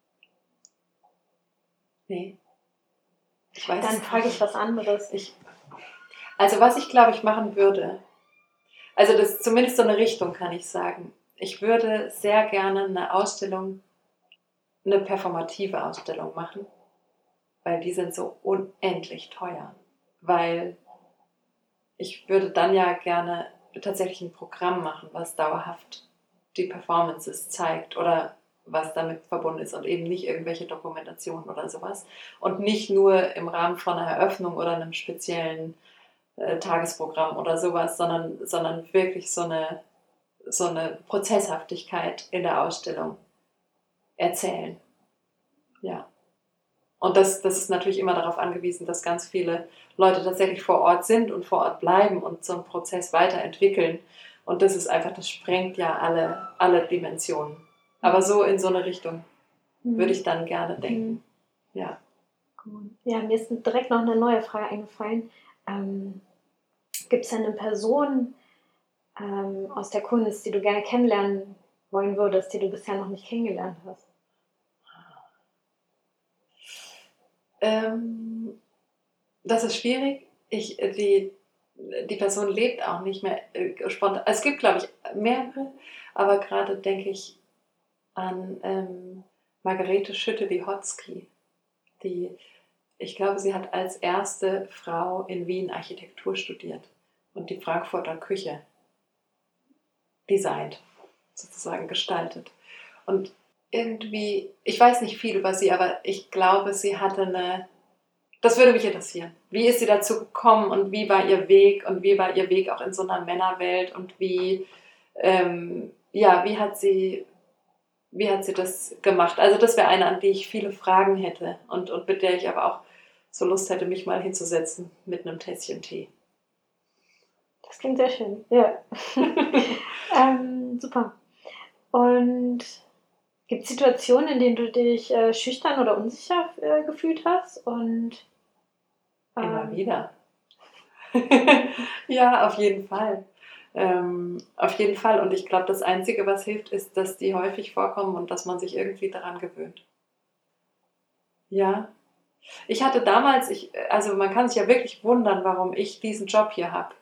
S2: nee. Ich weiß
S3: Dann frage ich was anderes.
S2: Ich, also was ich, glaube ich, machen würde, also das ist zumindest so eine Richtung, kann ich sagen. Ich würde sehr gerne eine Ausstellung, eine performative Ausstellung machen, weil die sind so unendlich teuer. Weil ich würde dann ja gerne tatsächlich ein Programm machen, was dauerhaft die Performances zeigt oder was damit verbunden ist und eben nicht irgendwelche Dokumentationen oder sowas. Und nicht nur im Rahmen von einer Eröffnung oder einem speziellen äh, Tagesprogramm oder sowas, sondern, sondern wirklich so eine, so eine Prozesshaftigkeit in der Ausstellung erzählen. Ja. Und das, das ist natürlich immer darauf angewiesen, dass ganz viele Leute tatsächlich vor Ort sind und vor Ort bleiben und so einen Prozess weiterentwickeln. Und das ist einfach, das sprengt ja alle, alle Dimensionen. Aber so in so eine Richtung mhm. würde ich dann gerne denken. Mhm. Ja.
S3: Ja, mir ist direkt noch eine neue Frage eingefallen. Ähm, gibt es eine Person ähm, aus der Kunst, die du gerne kennenlernen wollen würdest, die du bisher noch nicht kennengelernt hast?
S2: Ähm, das ist schwierig. Ich, die, die Person lebt auch nicht mehr äh, spontan. Es gibt, glaube ich, mehrere, aber gerade denke ich an ähm, Margarete Schütte-Lihotzky, die, ich glaube, sie hat als erste Frau in Wien Architektur studiert und die Frankfurter Küche designt, sozusagen gestaltet. Und irgendwie, ich weiß nicht viel über sie, aber ich glaube, sie hatte eine, das würde mich interessieren. Wie ist sie dazu gekommen und wie war ihr Weg und wie war ihr Weg auch in so einer Männerwelt und wie, ähm, ja, wie hat sie, wie hat sie das gemacht? Also das wäre eine, an die ich viele Fragen hätte und, und mit der ich aber auch so Lust hätte, mich mal hinzusetzen mit einem Tässchen Tee.
S3: Das klingt sehr schön, ja. ähm, super. Und gibt es Situationen, in denen du dich äh, schüchtern oder unsicher äh, gefühlt hast? Und,
S2: ähm, Immer wieder. Ja, auf jeden Fall. Ähm, auf jeden Fall. Und ich glaube, das Einzige, was hilft, ist, dass die häufig vorkommen und dass man sich irgendwie daran gewöhnt. Ja. Ich hatte damals, ich, also man kann sich ja wirklich wundern, warum ich diesen Job hier habe.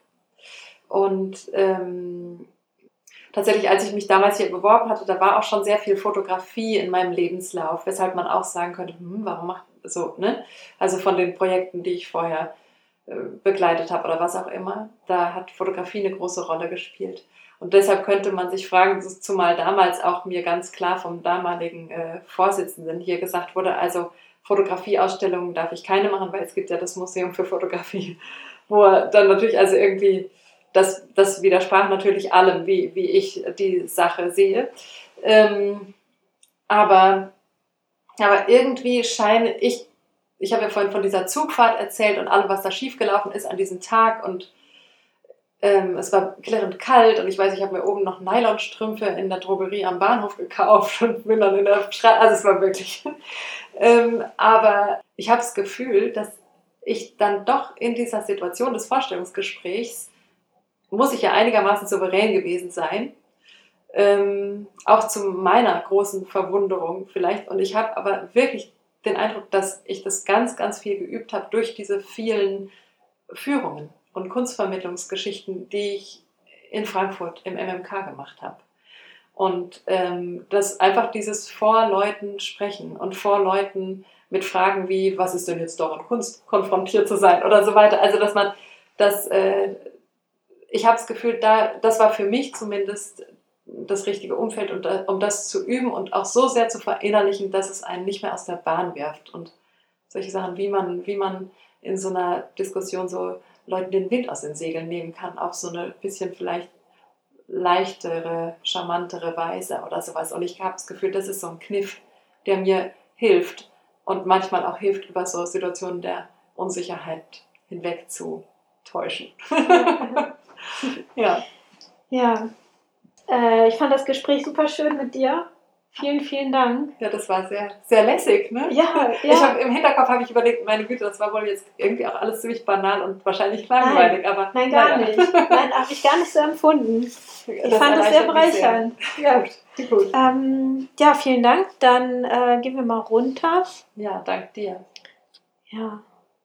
S2: Und ähm, tatsächlich, als ich mich damals hier beworben hatte, da war auch schon sehr viel Fotografie in meinem Lebenslauf, weshalb man auch sagen könnte, hm, warum macht so, ne? Also von den Projekten, die ich vorher äh, begleitet habe oder was auch immer, da hat Fotografie eine große Rolle gespielt. Und deshalb könnte man sich fragen, zumal damals auch mir ganz klar vom damaligen äh, Vorsitzenden hier gesagt wurde, also Fotografieausstellungen darf ich keine machen, weil es gibt ja das Museum für Fotografie, wo er dann natürlich also irgendwie, das, das widersprach natürlich allem, wie, wie ich die Sache sehe. Ähm, aber, aber irgendwie scheine ich, ich habe ja vorhin von dieser Zugfahrt erzählt und allem, was da schiefgelaufen ist an diesem Tag und ähm, es war klirrend kalt und ich weiß, ich habe mir oben noch Nylonstrümpfe in der Drogerie am Bahnhof gekauft und bin dann in der Straße, also es war wirklich... ähm, aber ich habe das Gefühl, dass ich dann doch in dieser Situation des Vorstellungsgesprächs, muss ich ja einigermaßen souverän gewesen sein, ähm, auch zu meiner großen Verwunderung vielleicht. Und ich habe aber wirklich den Eindruck, dass ich das ganz, ganz viel geübt habe durch diese vielen Führungen und Kunstvermittlungsgeschichten, die ich in Frankfurt im M M K gemacht habe. Und ähm, das einfach dieses vor Leuten sprechen und vor Leuten mit Fragen wie, was ist denn jetzt daran Kunst, konfrontiert zu sein oder so weiter. Also dass man, das, äh, ich habe das Gefühl, da, das war für mich zumindest das richtige Umfeld, und, um das zu üben und auch so sehr zu verinnerlichen, dass es einen nicht mehr aus der Bahn wirft. Und solche Sachen, wie man, wie man in so einer Diskussion so Leuten den Wind aus den Segeln nehmen kann, auf so eine bisschen vielleicht leichtere, charmantere Weise oder sowas. Und ich habe das Gefühl, das ist so ein Kniff, der mir hilft und manchmal auch hilft, über so Situationen der Unsicherheit hinweg zu täuschen. Ja.
S3: Ja. Äh, ich fand das Gespräch super schön mit dir. Vielen, vielen Dank.
S2: Ja, das war sehr, sehr lässig, ne?
S3: Ja, ja.
S2: Ich hab, im Hinterkopf habe ich überlegt, meine Güte, das war wohl jetzt irgendwie auch alles ziemlich banal und wahrscheinlich langweilig,
S3: Nein,
S2: aber...
S3: nein, gar
S2: naja.
S3: nicht. Nein, habe ich gar nicht so empfunden. Ich das fand das sehr bereichernd.
S2: Ja. Gut, gut.
S3: Ähm, ja, vielen Dank. Dann äh, gehen wir mal runter.
S2: Ja, dank dir.
S3: Ja.